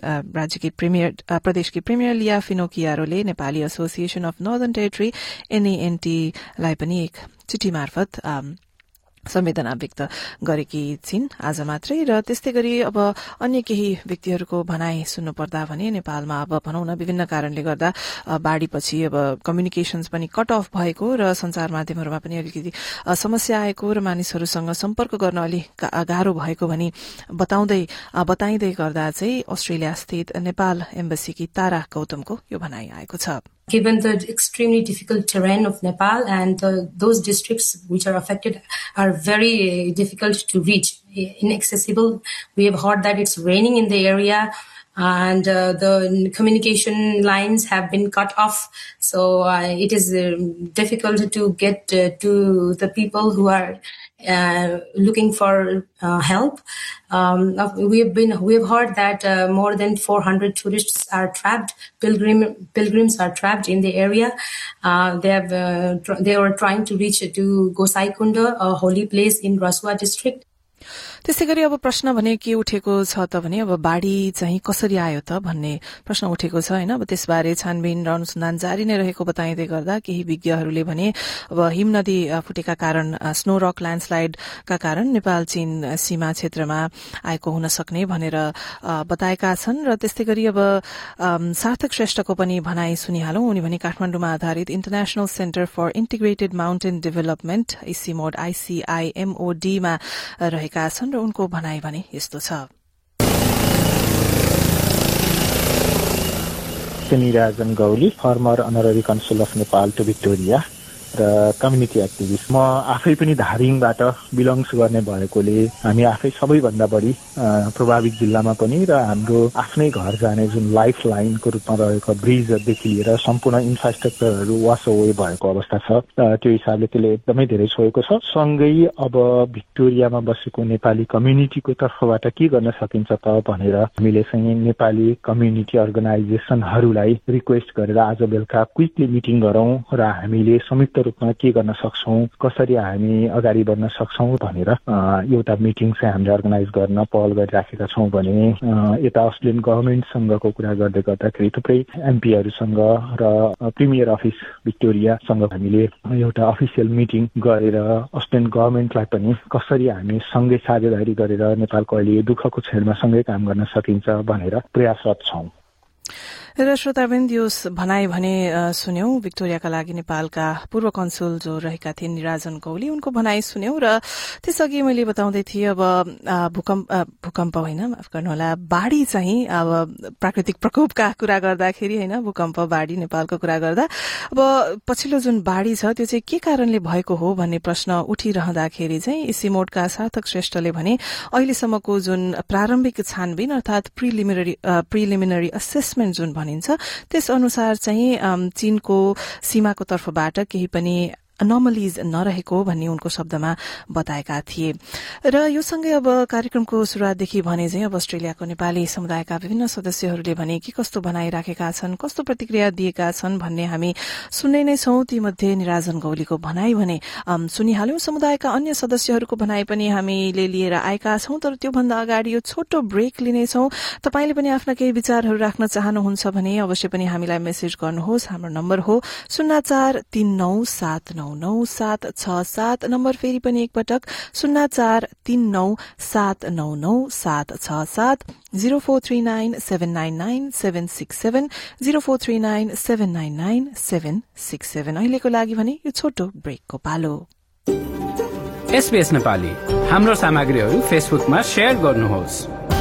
प्रदेशकी प्रिमियर लिया फिनोकियारोले Nepali association of northern territory NANT लाई पनि एक चिठी मार्फत संवेदना व्यक्त गरेकी छिन् आज मात्रै। र त्यस्तै गरी अब अन्य केही व्यक्तिहरूको भनाई सुन्नु पर्दा भने नेपालमा अब भनौं न विभिन्न कारणले गर्दा बाढ़ीपछि अब कम्युनिकेशन्स पनि कट अफ भएको र संचार माध्यमहरूमा पनि अलिकति समस्या आएको र मानिसहरूसँग सम्पर्क गर्न अलि गाह्रो भएको भनी बताइँदै गर्दा चाहिँ अस्ट्रेलिया स्थित नेपाल एम्बेसीकी तारा गौतमको यो भनाई आएको छ। Given the extremely difficult terrain of Nepal and those districts which are affected are very difficult to reach, inaccessible. We have heard that it's raining in the area and the communication lines have been cut off. So it is difficult to get to the people who are looking for help. We have heard that more than 400 tourists are trapped. Pilgrims are trapped in the area. They were trying to reach to Gosai Kunda, a holy place in Rasua district. त्यसै गरी अब प्रश्न भने के उठेको छ त भने अब बाढ़ी चाहिँ कसरी आयो त भन्ने प्रश्न उठेको छ हैन। अब त्यसबारे छानबिन र अनुसन्धान जारी नै रहेको बताइँदै गर्दा केही विज्ञहरूले भने अब हिम नदी फुटेका कारण स्नो रक ल्यान्डस्लाइडका कारण नेपाल चीन सीमा क्षेत्रमा आएको हुन सक्ने भनेर बताएका छन्। र त्यस्तै गरी अब सार्थक श्रेष्ठको पनि भनाई सुनिहालौं। उनी भने काठमाडौँमा आधारित international centre for integrated mountain development ICIMOD मा रहेका छन् र उनको भनाई भने यस्तो छ। Nirajan Gauli, former honorary consul of Nepal to Victoria र कम्युनिटी एक्टिभिस्ट। म आफै पनि धादिङबाट बिलोङ्स गर्ने भएकोले हामी आफै सबैभन्दा बढी प्रभावित जिल्लामा पनि र हाम्रो आफ्नै घर जाने जुन लाइफ लाइनको रूपमा रहेको ब्रिजदेखि लिएर सम्पूर्ण इन्फ्रास्ट्रक्चरहरू वास अवे भएको अवस्था छ। त्यो हिसाबले त्यसले एकदमै धेरै छोएको छ। सँगै अब भिक्टोरियामा बसेको नेपाली कम्युनिटीको तर्फबाट के गर्न सकिन्छ त भनेर हामीले चाहिँ नेपाली कम्युनिटी अर्गनाइजेसनहरूलाई रिक्वेस्ट गरेर आज बेलुका क्विकली मिटिङ गरौं र हामीले संयुक्त रूपमा के गर्न सक्छौं, कसरी हामी अगाडि बढ्न सक्छौं भनेर एउटा मिटिङ चाहिँ हामीले अर्गनाइज गर्न पहल गरिराखेका छौं। भने यता अस्ट्रेलियन गभर्नमेन्टसँगको कुरा गर्दै गर्दाखेरि थुप्रै एमपीहरूसँग र प्रिमियर अफिस भिक्टोरियासँग हामीले एउटा अफिसियल मिटिङ गरेर अस्ट्रेलियन गभर्नमेन्टलाई पनि कसरी हामी सँगै साझेदारी गरेर नेपालको अहिले दुःखको क्षणमा सँगै काम गर्न सकिन्छ भनेर प्रयासरत छौं। र श्रोतावृन्द यो भनाई भने सुन्यौं भिक्टोरियाका लागि नेपालका पूर्व कन्सुल जो रहेका थिए निराजन गौली, उनको भनाई सुन्यौं। र त्यसअघि मैले बताउँदै थिएँ अब भूकम्प होइन, माफ गर्नुहोला, बाढ़ी चाहिँ अब प्राकृतिक प्रकोपका कुरा गर्दाखेरि होइन, भूकम्प बाढ़ी नेपालको कुरा गर्दा अब पछिल्लो जुन बाढ़ी छ त्यो चाहिँ के कारणले भएको हो भन्ने प्रश्न उठिरहँदाखेरि चाहिँ इसिमोडका सार्थक श्रेष्ठले भने अहिलेसम्मको जुन प्रारम्भिक छानबिन अर्थात प्रिलिमिनरी असेसमेन्ट जुन भनिन्छ त्यस अनुसार चाहिँ चीनको सीमाको तर्फबाट केही पनि अनोमलिज नरहेको भन्ने उनको शब्दमा बताएका थिए। र यो सँगै अब कार्यक्रमको शुरूआतदेखि भने चाहिँ अब अस्ट्रेलियाको नेपाली समुदायका विभिन्न सदस्यहरूले भने के कस्तो भनाइराखेका छन्, कस्तो प्रतिक्रिया दिएका छन् भन्ने हामी सुन्ने नै छौं। तीमध्ये निराजन गौलीको भनाई भने सुनिहाल्यौं। समुदायका अन्य सदस्यहरूको भनाई पनि हामीले लिएर आएका छौं। तर त्योभन्दा अगाडि यो छोटो ब्रेक लिनेछौं। तपाईले पनि आफ्ना केही विचारहरू राख्न चाहनुहुन्छ भने अवश्य पनि हामीलाई मेसेज गर्नुहोस्। हाम्रो नम्बर हो 0439799767। नम्बर फेरि पनि एकपटक 0439799767। 0439799767 0439799767। अहिलेको लागि भने यो छोटो ब्रेकको पालो। SBS नेपाली हाम्रो सामग्रीहरू फेसबुकमा शेयर गर्नुहोस्।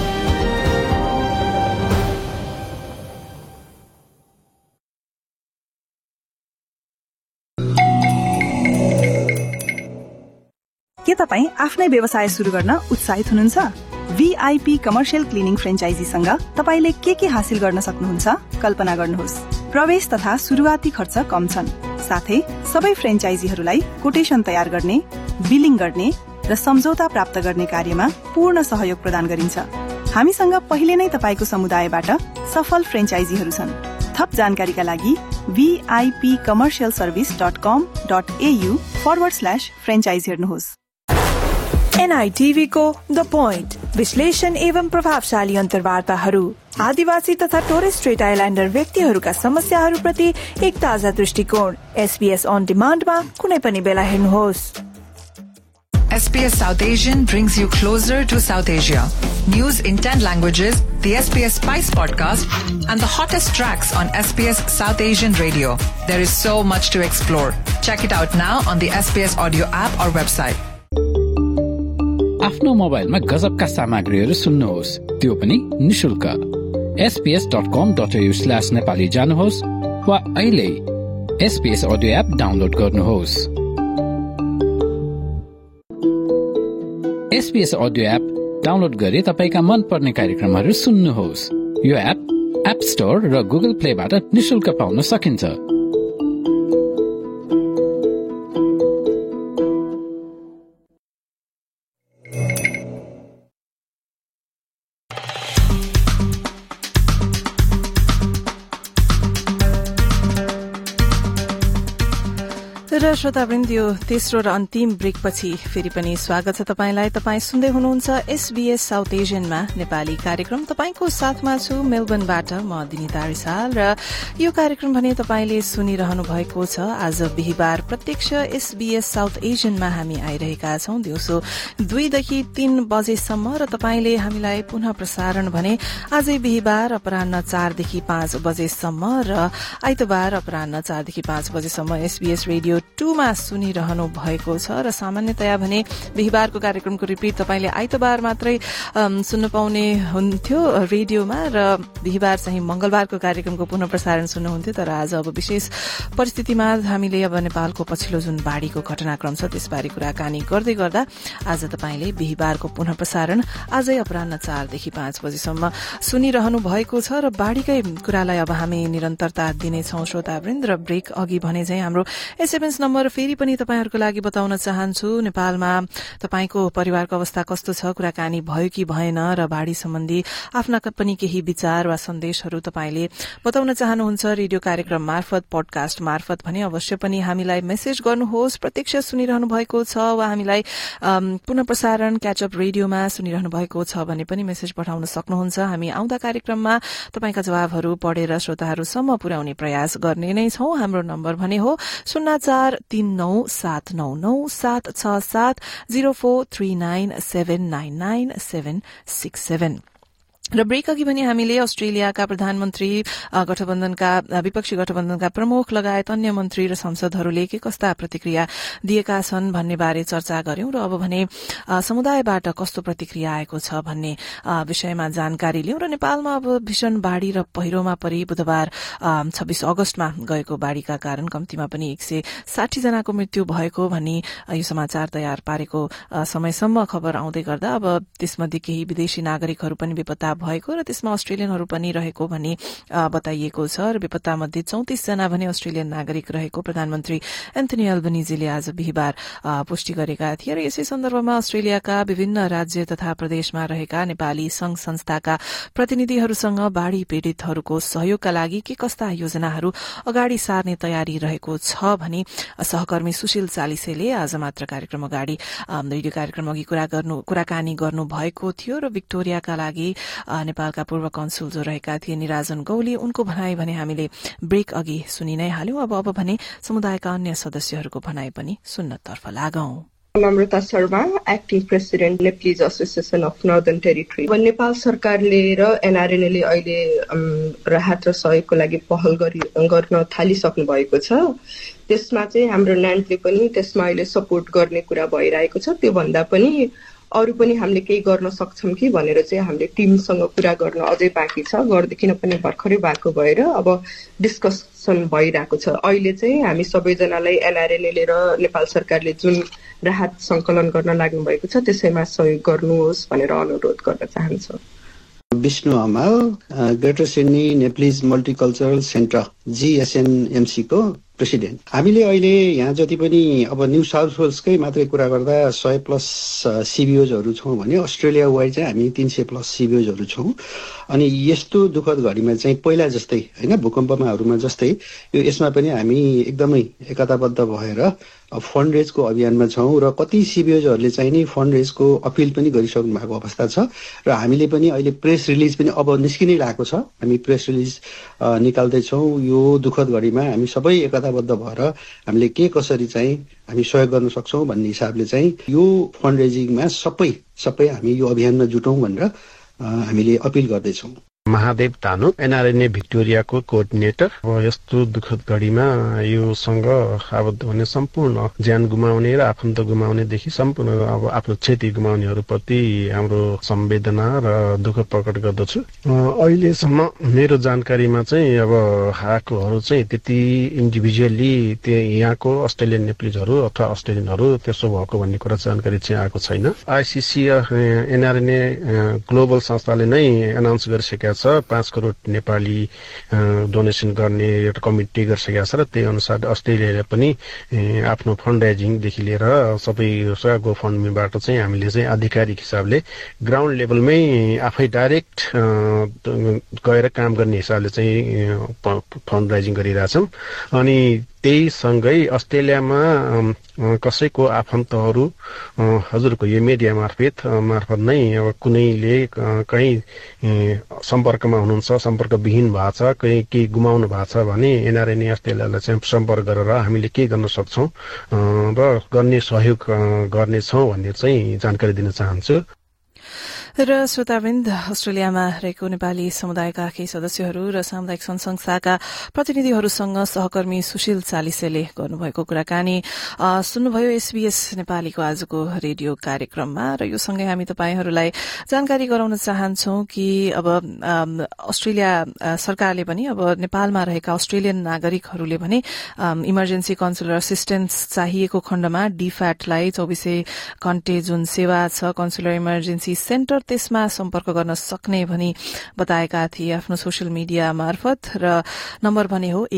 के तपाईँ आफ्नै व्यवसाय शुरू गर्न उत्साहित हुनुहुन्छ? VIP कमर्शियल क्लिनिङ फ्रेन्चाइजीसँग तपाईले के हासिल गर्न सक्नुहुन्छ? कल्पना गर्नुहोस्। प्रवेश तथा सुरुवाती खर्च कम छन्। साथै सबै फ्रेन्चाइजीहरूलाई कोटेसन तयार गर्ने, बिलिङ गर्ने र सम्झौता प्राप्त गर्ने कार्यमा पूर्ण सहयोग प्रदान गरिन्छ। हामीसँग पहिले नै तपाईको समुदायबाट सफल फ्रेन्चाइजीहरू छन्। थप जानकारीका लागि vipcommercialservice.com.au/franchise हेर्नुहोस्। NITV को द पोइन्ट विश्लेषण एवं प्रभावशाली अन्तर्वार्ताहरू आदिवासी तथा टोरेस स्ट्रेट आइल्यान्डर व्यक्तिहरूका समस्याहरूप्रति एक ताजा दृष्टिकोण। SBS on डिमान्डमा कुनै पनि बेला हेर्नुहोस्। SBS South Asian brings you closer to South Asia. News in 10 languages, the SBS Spice podcast, and the hottest tracks on SBS South Asian radio. There is so much to explore. Check it out now on the SBS audio app or website. आफ्नो मोबाइलमा गजबका सामग्रीहरू सुन्नुहोस्, त्यो पनि निशुल्क। sbs.com.au/nepali जानुहोस् वा अहिले SBS audio app डाउनलोड गर्नुहोस्। SBS audio app डाउनलोड गरी तपाईका मन पर्ने कार्यक्रमहरू सुन्नुहोस्। यो एप एप स्टोर र गुगल प्लेबाट निशुल्क पाउन सकिन्छ। र श्रोतावृन्द, यो तेस्रो र अन्तिम ब्रेकपछि फेरि पनि स्वागत छ तपाईलाई। तपाईँ सुन्दै हुनुहुन्छ SBS साउथ एसियनमा नेपाली कार्यक्रम। तपाईको साथमा छु मेलबर्नबाट म दिनिता रिसाल र यो कार्यक्रम भने तपाईले सुनिरहनु भएको छ। आज बिहीबार प्रत्यक्ष SBS साउथ एसियनमा हामी आइरहेका छौं दिउँसो 2 देखि 3 बजेसम्म र तपाईले हामीलाई पुनः प्रसारण भने आजै बिहीबार अपराह्न 4 देखि 5 बजेसम्म र आइतबार अपराह्न 4 देखि 5 बजेसम्म SBS रेडियो 2 मा सुनिरहनु भएको छ। र सामान्यतया भने बिहीबारको कार्यक्रमको रिपिट तपाईले आइतबार मात्रै सुन्न पाउने हुन्थ्यो रेडियोमा र बिहीबार चाहिँ मंगलबारको कार्यक्रमको पुनः प्रसारण सुन्नुहुन्थ्यो। तर आज अब विशेष परिस्थितिमा हामीले अब नेपालको पछिल्लो जुन बाढ़ीको घटनाक्रम छ त्यसबारे कुराकानी गर्दै गर्दा आज तपाईले बिहीबारको पुनः प्रसारण आजै अपराह्न 4 देखि 5 बजेसम्म सुनिरहनु भएको छ। र बाढ़ीकै कुरालाई अब हामी निरन्तरता दिनेछौं श्रोतावृन्द। र ब्रेक अघि भने चाहिँ हाम्रो SMS नम्बर फेरि पनि तपाईहरुको लागि बताउन चाहन्छु। नेपालमा तपाईको परिवारको अवस्था कस्तो छ, कुराकानी भयो कि भएन र बाढ़ी सम्बन्धी आफ्ना पनि केही विचार वा सन्देशहरू तपाईले बताउन चाहनुहुन्छ रेडियो कार्यक्रम मार्फत, पडकास्ट मार्फत भने अवश्य पनि हामीलाई मेसेज गर्नुहोस्। प्रत्यक्ष सुनिरहनु भएको छ वा हामीलाई पुनः प्रसारण क्याचअप रेडियोमा सुनिरहनु भएको छ भने पनि मेसेज पठाउन सक्नुहुन्छ। हामी आउँदा कार्यक्रममा तपाईका जवाबहरू पढेर श्रोताहरूसम्म पुर्याउने प्रयास गर्ने नै छौं। हाम्रो नम्बर भने हो 0439799767 0439799767। र ब्रेक अघि भने हामीले अस्ट्रेलियाका प्रधानमन्त्री गठबन्धनका विपक्षी गठबन्धनका प्रमुख लगायत अन्य मन्त्री र सांसदहरूले के कस्ता प्रतिक्रिया दिएका छन् भन्ने बारे चर्चा गर्यौं। र अब भने समुदायबाट कस्तो प्रतिक्रिया आएको छ भन्ने विषयमा जानकारी लियौं। र नेपालमा अब भीषण बाढ़ी र पहिरोमा परि बुधबार 26 अगस्तमा गएको बाढ़ीका कारण कम्तीमा पनि 160 जनाको मृत्यु भएको भनी यो समाचार तयार पारेको समयसम्म खबर आउँदै गर्दा अब त्यसमध्ये केही विदेशी नागरिकहरू पनि बेपत्ता भएको र त्यसमा अस्ट्रेलियनहरू पनि रहेको भन्ने बताइएको छ र बेपत्ता मध्ये 34 जना भने अस्ट्रेलियन नागरिक रहेको प्रधानमन्त्री एन्थनी एल्बनीजीले आज बिहीबार पुष्टि गरेका थिए र यसै सन्दर्भमा अस्ट्रेलियाका विभिन्न राज्य तथा प्रदेशमा रहेका नेपाली संघ संस्थाका प्रतिनिधिहरूसँग बाढ़ी पीड़ितहरूको सहयोगका लागि के कस्ता योजनाहरू अगाडि सार्ने तयारी रहेको छ भनी सहकर्मी सुशील चालिसेले आज मात्र कार्यक्रम अगाडि रेडियो कार्यक्रम अघि कुराकानी गर्नु भएको थियो र विक्टोरियाका लागि नेपालका पूर्व कन्सुल जो रहेका थिए निराजन गौली उनको भनाई भने हामीले ब्रेक अघि सुनि नै हाल्यौं। अब भने समुदायका अन्य सदस्यहरूको भनाई पनि सुन्नतर्फ लागौं। Namrata Sharma, acting president Nepalese association of northern territory. Nepal सरकारले र एनआरएनएले अहिले राहत र सहयोगको लागि पहल गर्न थालिसक्नु भएको छ। त्यसमा चाहिँ हाम्रो न्यान्टले पनि त्यसमा अहिले सपोर्ट गर्ने कुरा भइरहेको छ। त्यो भन्दा पनि अरू पनि हामीले केही गर्न सक्छौं कि भनेर चाहिँ हामीले टिमसँग कुरा गर्न अझै बाँकी छ। गर्दैकिन पनि भर्खरै भएको भएर अब डिस्कसन भइरहेको छ। अहिले चाहिँ हामी सबैजनालाई एनआरएनएले र नेपाल सरकारले जुन राहत संकलन गर्न लाग्नु भएको छ त्यसैमा सहयोग गर्नुहोस् भनेर अनुरोध गर्न चाहन्छु। Vishnu Hamal, greater Sydney Nepalese multicultural centre GSNMC को प्रेसिडेन्ट। हामीले अहिले यहाँ जति पनि अब न्यू साउथ वेल्सकै मात्रै कुरा गर्दा 100+ CBOजहरू छौं भने अस्ट्रेलिया वाइड चाहिँ हामी 300+ CBOजहरू छौं। अनि यस्तो दुःखद घडीमा चाहिँ पहिला जस्तै हैन भूकम्पमाहरूमा जस्तै यसमा पनि हामी एकदमै एकताबद्ध भएर फन्ड रेजको अभियानमा छौं र कति CBOजहरूले चाहिँ नि फन्ड रेजको अपिल पनि गरिसक्नु भएको अवस्था छ र हामीले पनि अहिले प्रेस रिलिज पनि अब निस्किनै लागेको छ। हामी प्रेस रिलिज निकाल्दै छौं। यो दुःखद घडीमा हामी सबै एकताबद्ध भएर हामीले के कसरी चाहिँ हामी सहयोग गर्न सक्छौं भन्ने हिसाबले चाहिँ यो फन्ड रेजिङमा सबै हामी यो अभियानमा जुटौं भनेर हामीले अपिल गर्दै छौं। महादेव तानु, एनआरएनए भिक्टोरियाको कोअर्डिनेटर। यस्तो दुःखद घडीमा योसँग आबद्ध हुने सम्पूर्ण ज्यान गुमाउने र आफन्त गुमाउनेदेखि सम्पूर्ण अब आफ्नो क्षति गुमाउनेहरूप्रति हाम्रो संवेदना र दुःख प्रकट गर्दछु। अहिलेसम्म मेरो जानकारीमा चाहिँ अब आएकोहरू चाहिँ त्यति इन्डिभिजुअली यहाँको अस्ट्रेलियन नेप्लिजहरू अथवा अस्ट्रेलियनहरू त्यसो भएको भन्ने कुरा जानकारी चाहिँ आएको छैन। आइसिसी एनआरएनए ग्लोबल संस्थाले नै एनाउन्स गरिसकेका 5 करोड नेपाली डोनेसन गर्ने एउटा कमिटी गरिसकेको छ र त्यही अनुसार अस्ट्रेलियाले पनि आफ्नो फन्ड राइजिङदेखि लिएर सबै गोफन्डमीबाट चाहिँ हामीले चाहिँ आधिकारिक हिसाबले ग्राउन्ड लेभलमै आफै डाइरेक्ट गएर काम गर्ने हिसाबले चाहिँ फन्ड राइजिङ गरिरहेछौँ। अनि त्यही सँगै अस्ट्रेलियामा कसैको आफन्तहरू हजुरको यो मिडिया मार्फत नै अब कुनैले कहीँ सम्पर्कमा हुनुहुन्छ, सम्पर्कविहीन भएको छ, कहीँ केही गुमाउनु भएको छ भने एनआरएनए अस्ट्रेलियालाई चाहिँ सम्पर्क गरेर हामीले के गर्न सक्छौं र गर्ने सहयोग गर्नेछौं भन्ने चाहिँ जानकारी दिन चाहन्छु। र श्रोतावृन्द, अस्ट्रेलियामा रहेको नेपाली समुदायका केही सदस्यहरू र सामुदायिक संस्थाका प्रतिनिधिहरूसँग सहकर्मी सुशील चालिसेले गर्नुभएको कुराकानी सुन्नुभयो SBS नेपालीको आजको रेडियो कार्यक्रममा। र यो सँगै हामी तपाईहरूलाई जानकारी गराउन चाहन्छौं कि अब अस्ट्रेलिया सरकारले पनि अब नेपालमा रहेका अस्ट्रेलियन नागरिकहरूले भने इमर्जेन्सी कन्सुलर असिस्टेन्स चाहिएको खण्डमा DFAT-लाई 24 घण्टे जुन सेवा छ कन्सुलर इमर्जेन्सी सेन्टर त्यसमा सम्पर्क गर्न सक्ने भनी बताएका थिए आफ्नो सोशल मिडिया मार्फत। र नम्बर भने हो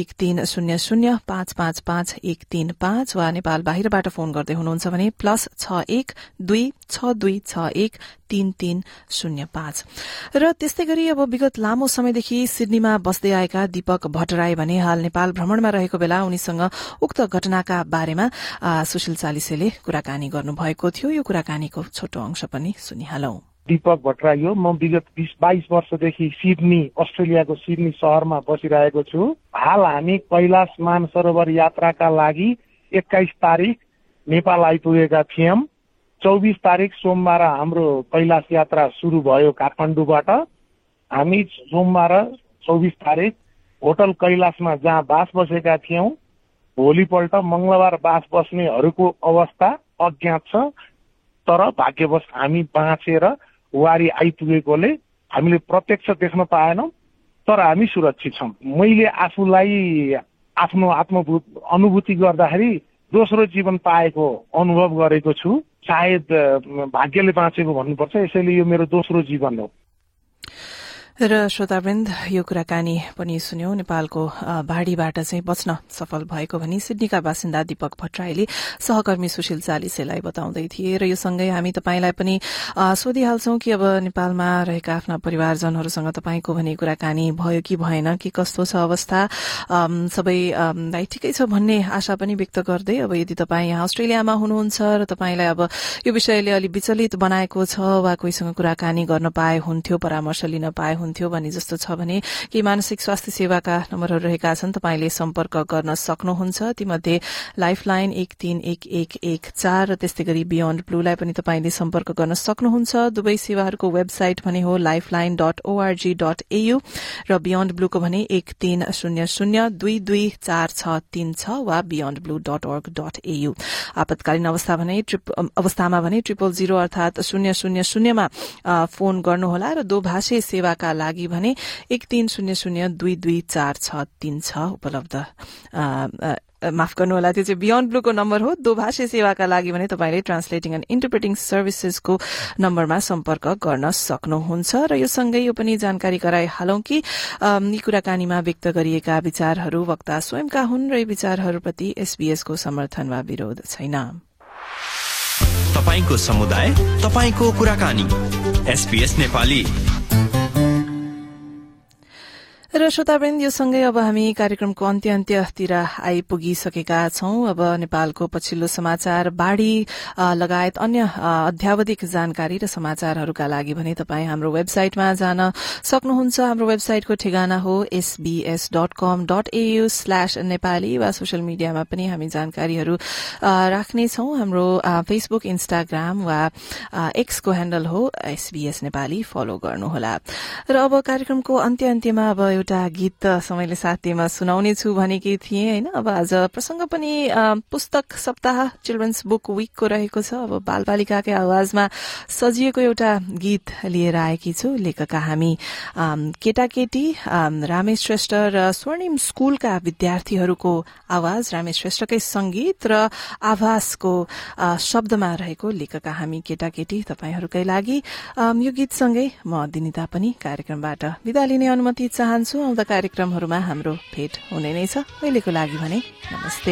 1300555135 वा नेपाल बाहिरबाट फोन गर्दै हुनुहुन्छ भने +61 2 6261 3305। र त्यस्तै गरी अब विगत लामो समयदेखि सिडनीमा बस्दै आएका दीपक भट्टराई भने हाल नेपाल भ्रमणमा रहेको बेला उनीसँग उक्त घटनाका बारेमा सुशील चालिसेले कुराकानी गर्नुभएको थियो। यो कुराकानीको छोटो अंश पनि सुनिहालौं। दीपक भट्टराई हो। म विगत 20-22 वर्षदेखि सिडनी, अस्ट्रेलियाको सिडनी शहरमा बसिरहेको छु। हाल हामी कैलाश मानसरोवर यात्राका लागि 21 तारिक नेपाल आइपुगेका थियौं। 24 तारिक सोमबार हाम्रो कैलाश यात्रा सुरु भयो काठमाडौँबाट। हामी सोमबार 24 तारिक होटल कैलाशमा जहाँ बास बसेका थियौं, भोलिपल्ट मंगलबार बास बस्नेहरूको अवस्था अज्ञात छ। तर भाग्यवश हामी बाँचेर वारी आइपुगेकोले हामीले प्रत्यक्ष देख्न पाएनौं, तर हामी सुरक्षित छौं। मैले आफूलाई आफ्नो अनुभूति गर्दाखेरि दोस्रो जीवन पाएको अनुभव गरेको छु। सायद भाग्यले बाँचेको भन्नुपर्छ, यसैले यो मेरो दोस्रो जीवन हो। र श्रोतावृन्द यो कुराकानी पनि सुन्यौं नेपालको बाढ़ीबाट चाहिँ बच्न सफल भएको भनी सिडनीका बासिन्दा दीपक भट्टराईले सहकर्मी सुशील चालिसेलाई बताउँदै थिए। र यो सँगै हामी तपाईंलाई पनि सोधिहाल्छौं कि अब नेपालमा रहेका आफ्ना परिवारजनहरूसँग तपाईंको भने कुराकानी भयो कि भएन, कि कस्तो छ अवस्था, सबैलाई ठिकै छ भन्ने आशा पनि व्यक्त गर्दै अब यदि तपाईं यहाँ अस्ट्रेलियामा हुनुहुन्छ र तपाईंलाई अब यो विषयले अलि विचलित बनाएको छ वा कोहीसँग कुराकानी गर्न पाए हुन्थ्यो, परामर्श लिन पाए हुन्थ्यो भने जस्तो छ भने केही मानसिक स्वास्थ्य सेवाका नम्बरहरू रहेका छन्, तपाईले सम्पर्क गर्न सक्नुहुन्छ। तीमध्ये लाइफलाइन 131114 र त्यस्तै गरी बियोन्ड ब्लूलाई पनि तपाईले सम्पर्क गर्न सक्नुहुन्छ। दुवै सेवाहरूको वेबसाइट भने हो lifeline.org.au र बियोन्ड ब्लूको भने 1300224636 वा beyondblue.org.au। आपतकालीन अवस्थामा भने 000 अर्थात 000 मा फोन गर्नुहोला र दोभाषी सेवाका लागि भने 1300224636 उपलब्ध माफ गर्नुहोला, त्यो चाहिँ बियोन्ड ब्लूको नम्बर हो। दोभाषी सेवाका लागि भने तपाईले ट्रान्सलेटिङ एन्ड इन्टरप्रेटिङ सर्भिसेसको नम्बरमा सम्पर्क गर्न सक्नुहुन्छ। र यो सँगै यो पनि जानकारी गराइहालौं कि यी कुराकानीमा व्यक्त गरिएका विचारहरू वक्ता स्वयंका हुन् र यी विचारहरूप्रति एसबीएसको समर्थन वा विरोध छैन। तपाईको समुदाय, तपाईको कुराकानी, एसबीएस नेपाली। र श्रोतावृन्द यो सँगै अब हामी कार्यक्रमको अन्त्यतिर आइपुगिसकेका छौं। अब नेपालको पछिल्लो समाचार, बाढ़ी लगायत अन्य अध्यावधिक जानकारी र समाचारहरूका लागि भने तपाई हाम्रो वेबसाइटमा जान सक्नुहुन्छ। हाम्रो वेबसाइटको ठेगाना हो sbs.com.au/nepali वा सोशल मिडियामा पनि हामी जानकारीहरू राख्नेछौं। हाम्रो फेसबुक, इन्स्टाग्राम वा एक्सको ह्यान्डल हो SBS नेपाली, फलो गर्नुहोला। र अब कार्यक्रमको अन्त्यमा अब एउटा गीत समयले साथ दिएमा सुनाउने छु भनेकी थिए हैन। अब आज प्रसंग पनि पुस्तक सप्ताह, चिल्ड्रन्स बुक वीकको रहेको छ। अब बालबालिकाकै आवाजमा सजिएको एउटा गीत लिएर आएकी छु। लेखकका हामी केटाकेटी रामेश श्रेष्ठ र स्वर्णिम स्कूलका विद्यार्थीहरूको आवाज, रामेश श्रेष्ठकै संगीत र आभासको शब्दमा रहेको लेखकका हामी केटाकेटी तपाईहरूकै लागि। यो गीतसँगै म दिनिता पनि कार्यक्रमबाट बिदा लिने अनुमति चाहन्छु। आउँदा कार्यक्रमहरूमा हाम्रो भेट हुने नै छ। अहिलेको लागि भने नमस्ते।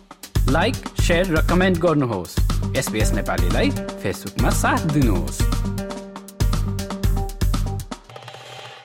लाइक, शेयर र कमेन्ट गर्नुहोस्। SBS नेपालीलाई फेसबुकमा साथ दिनुहोस्।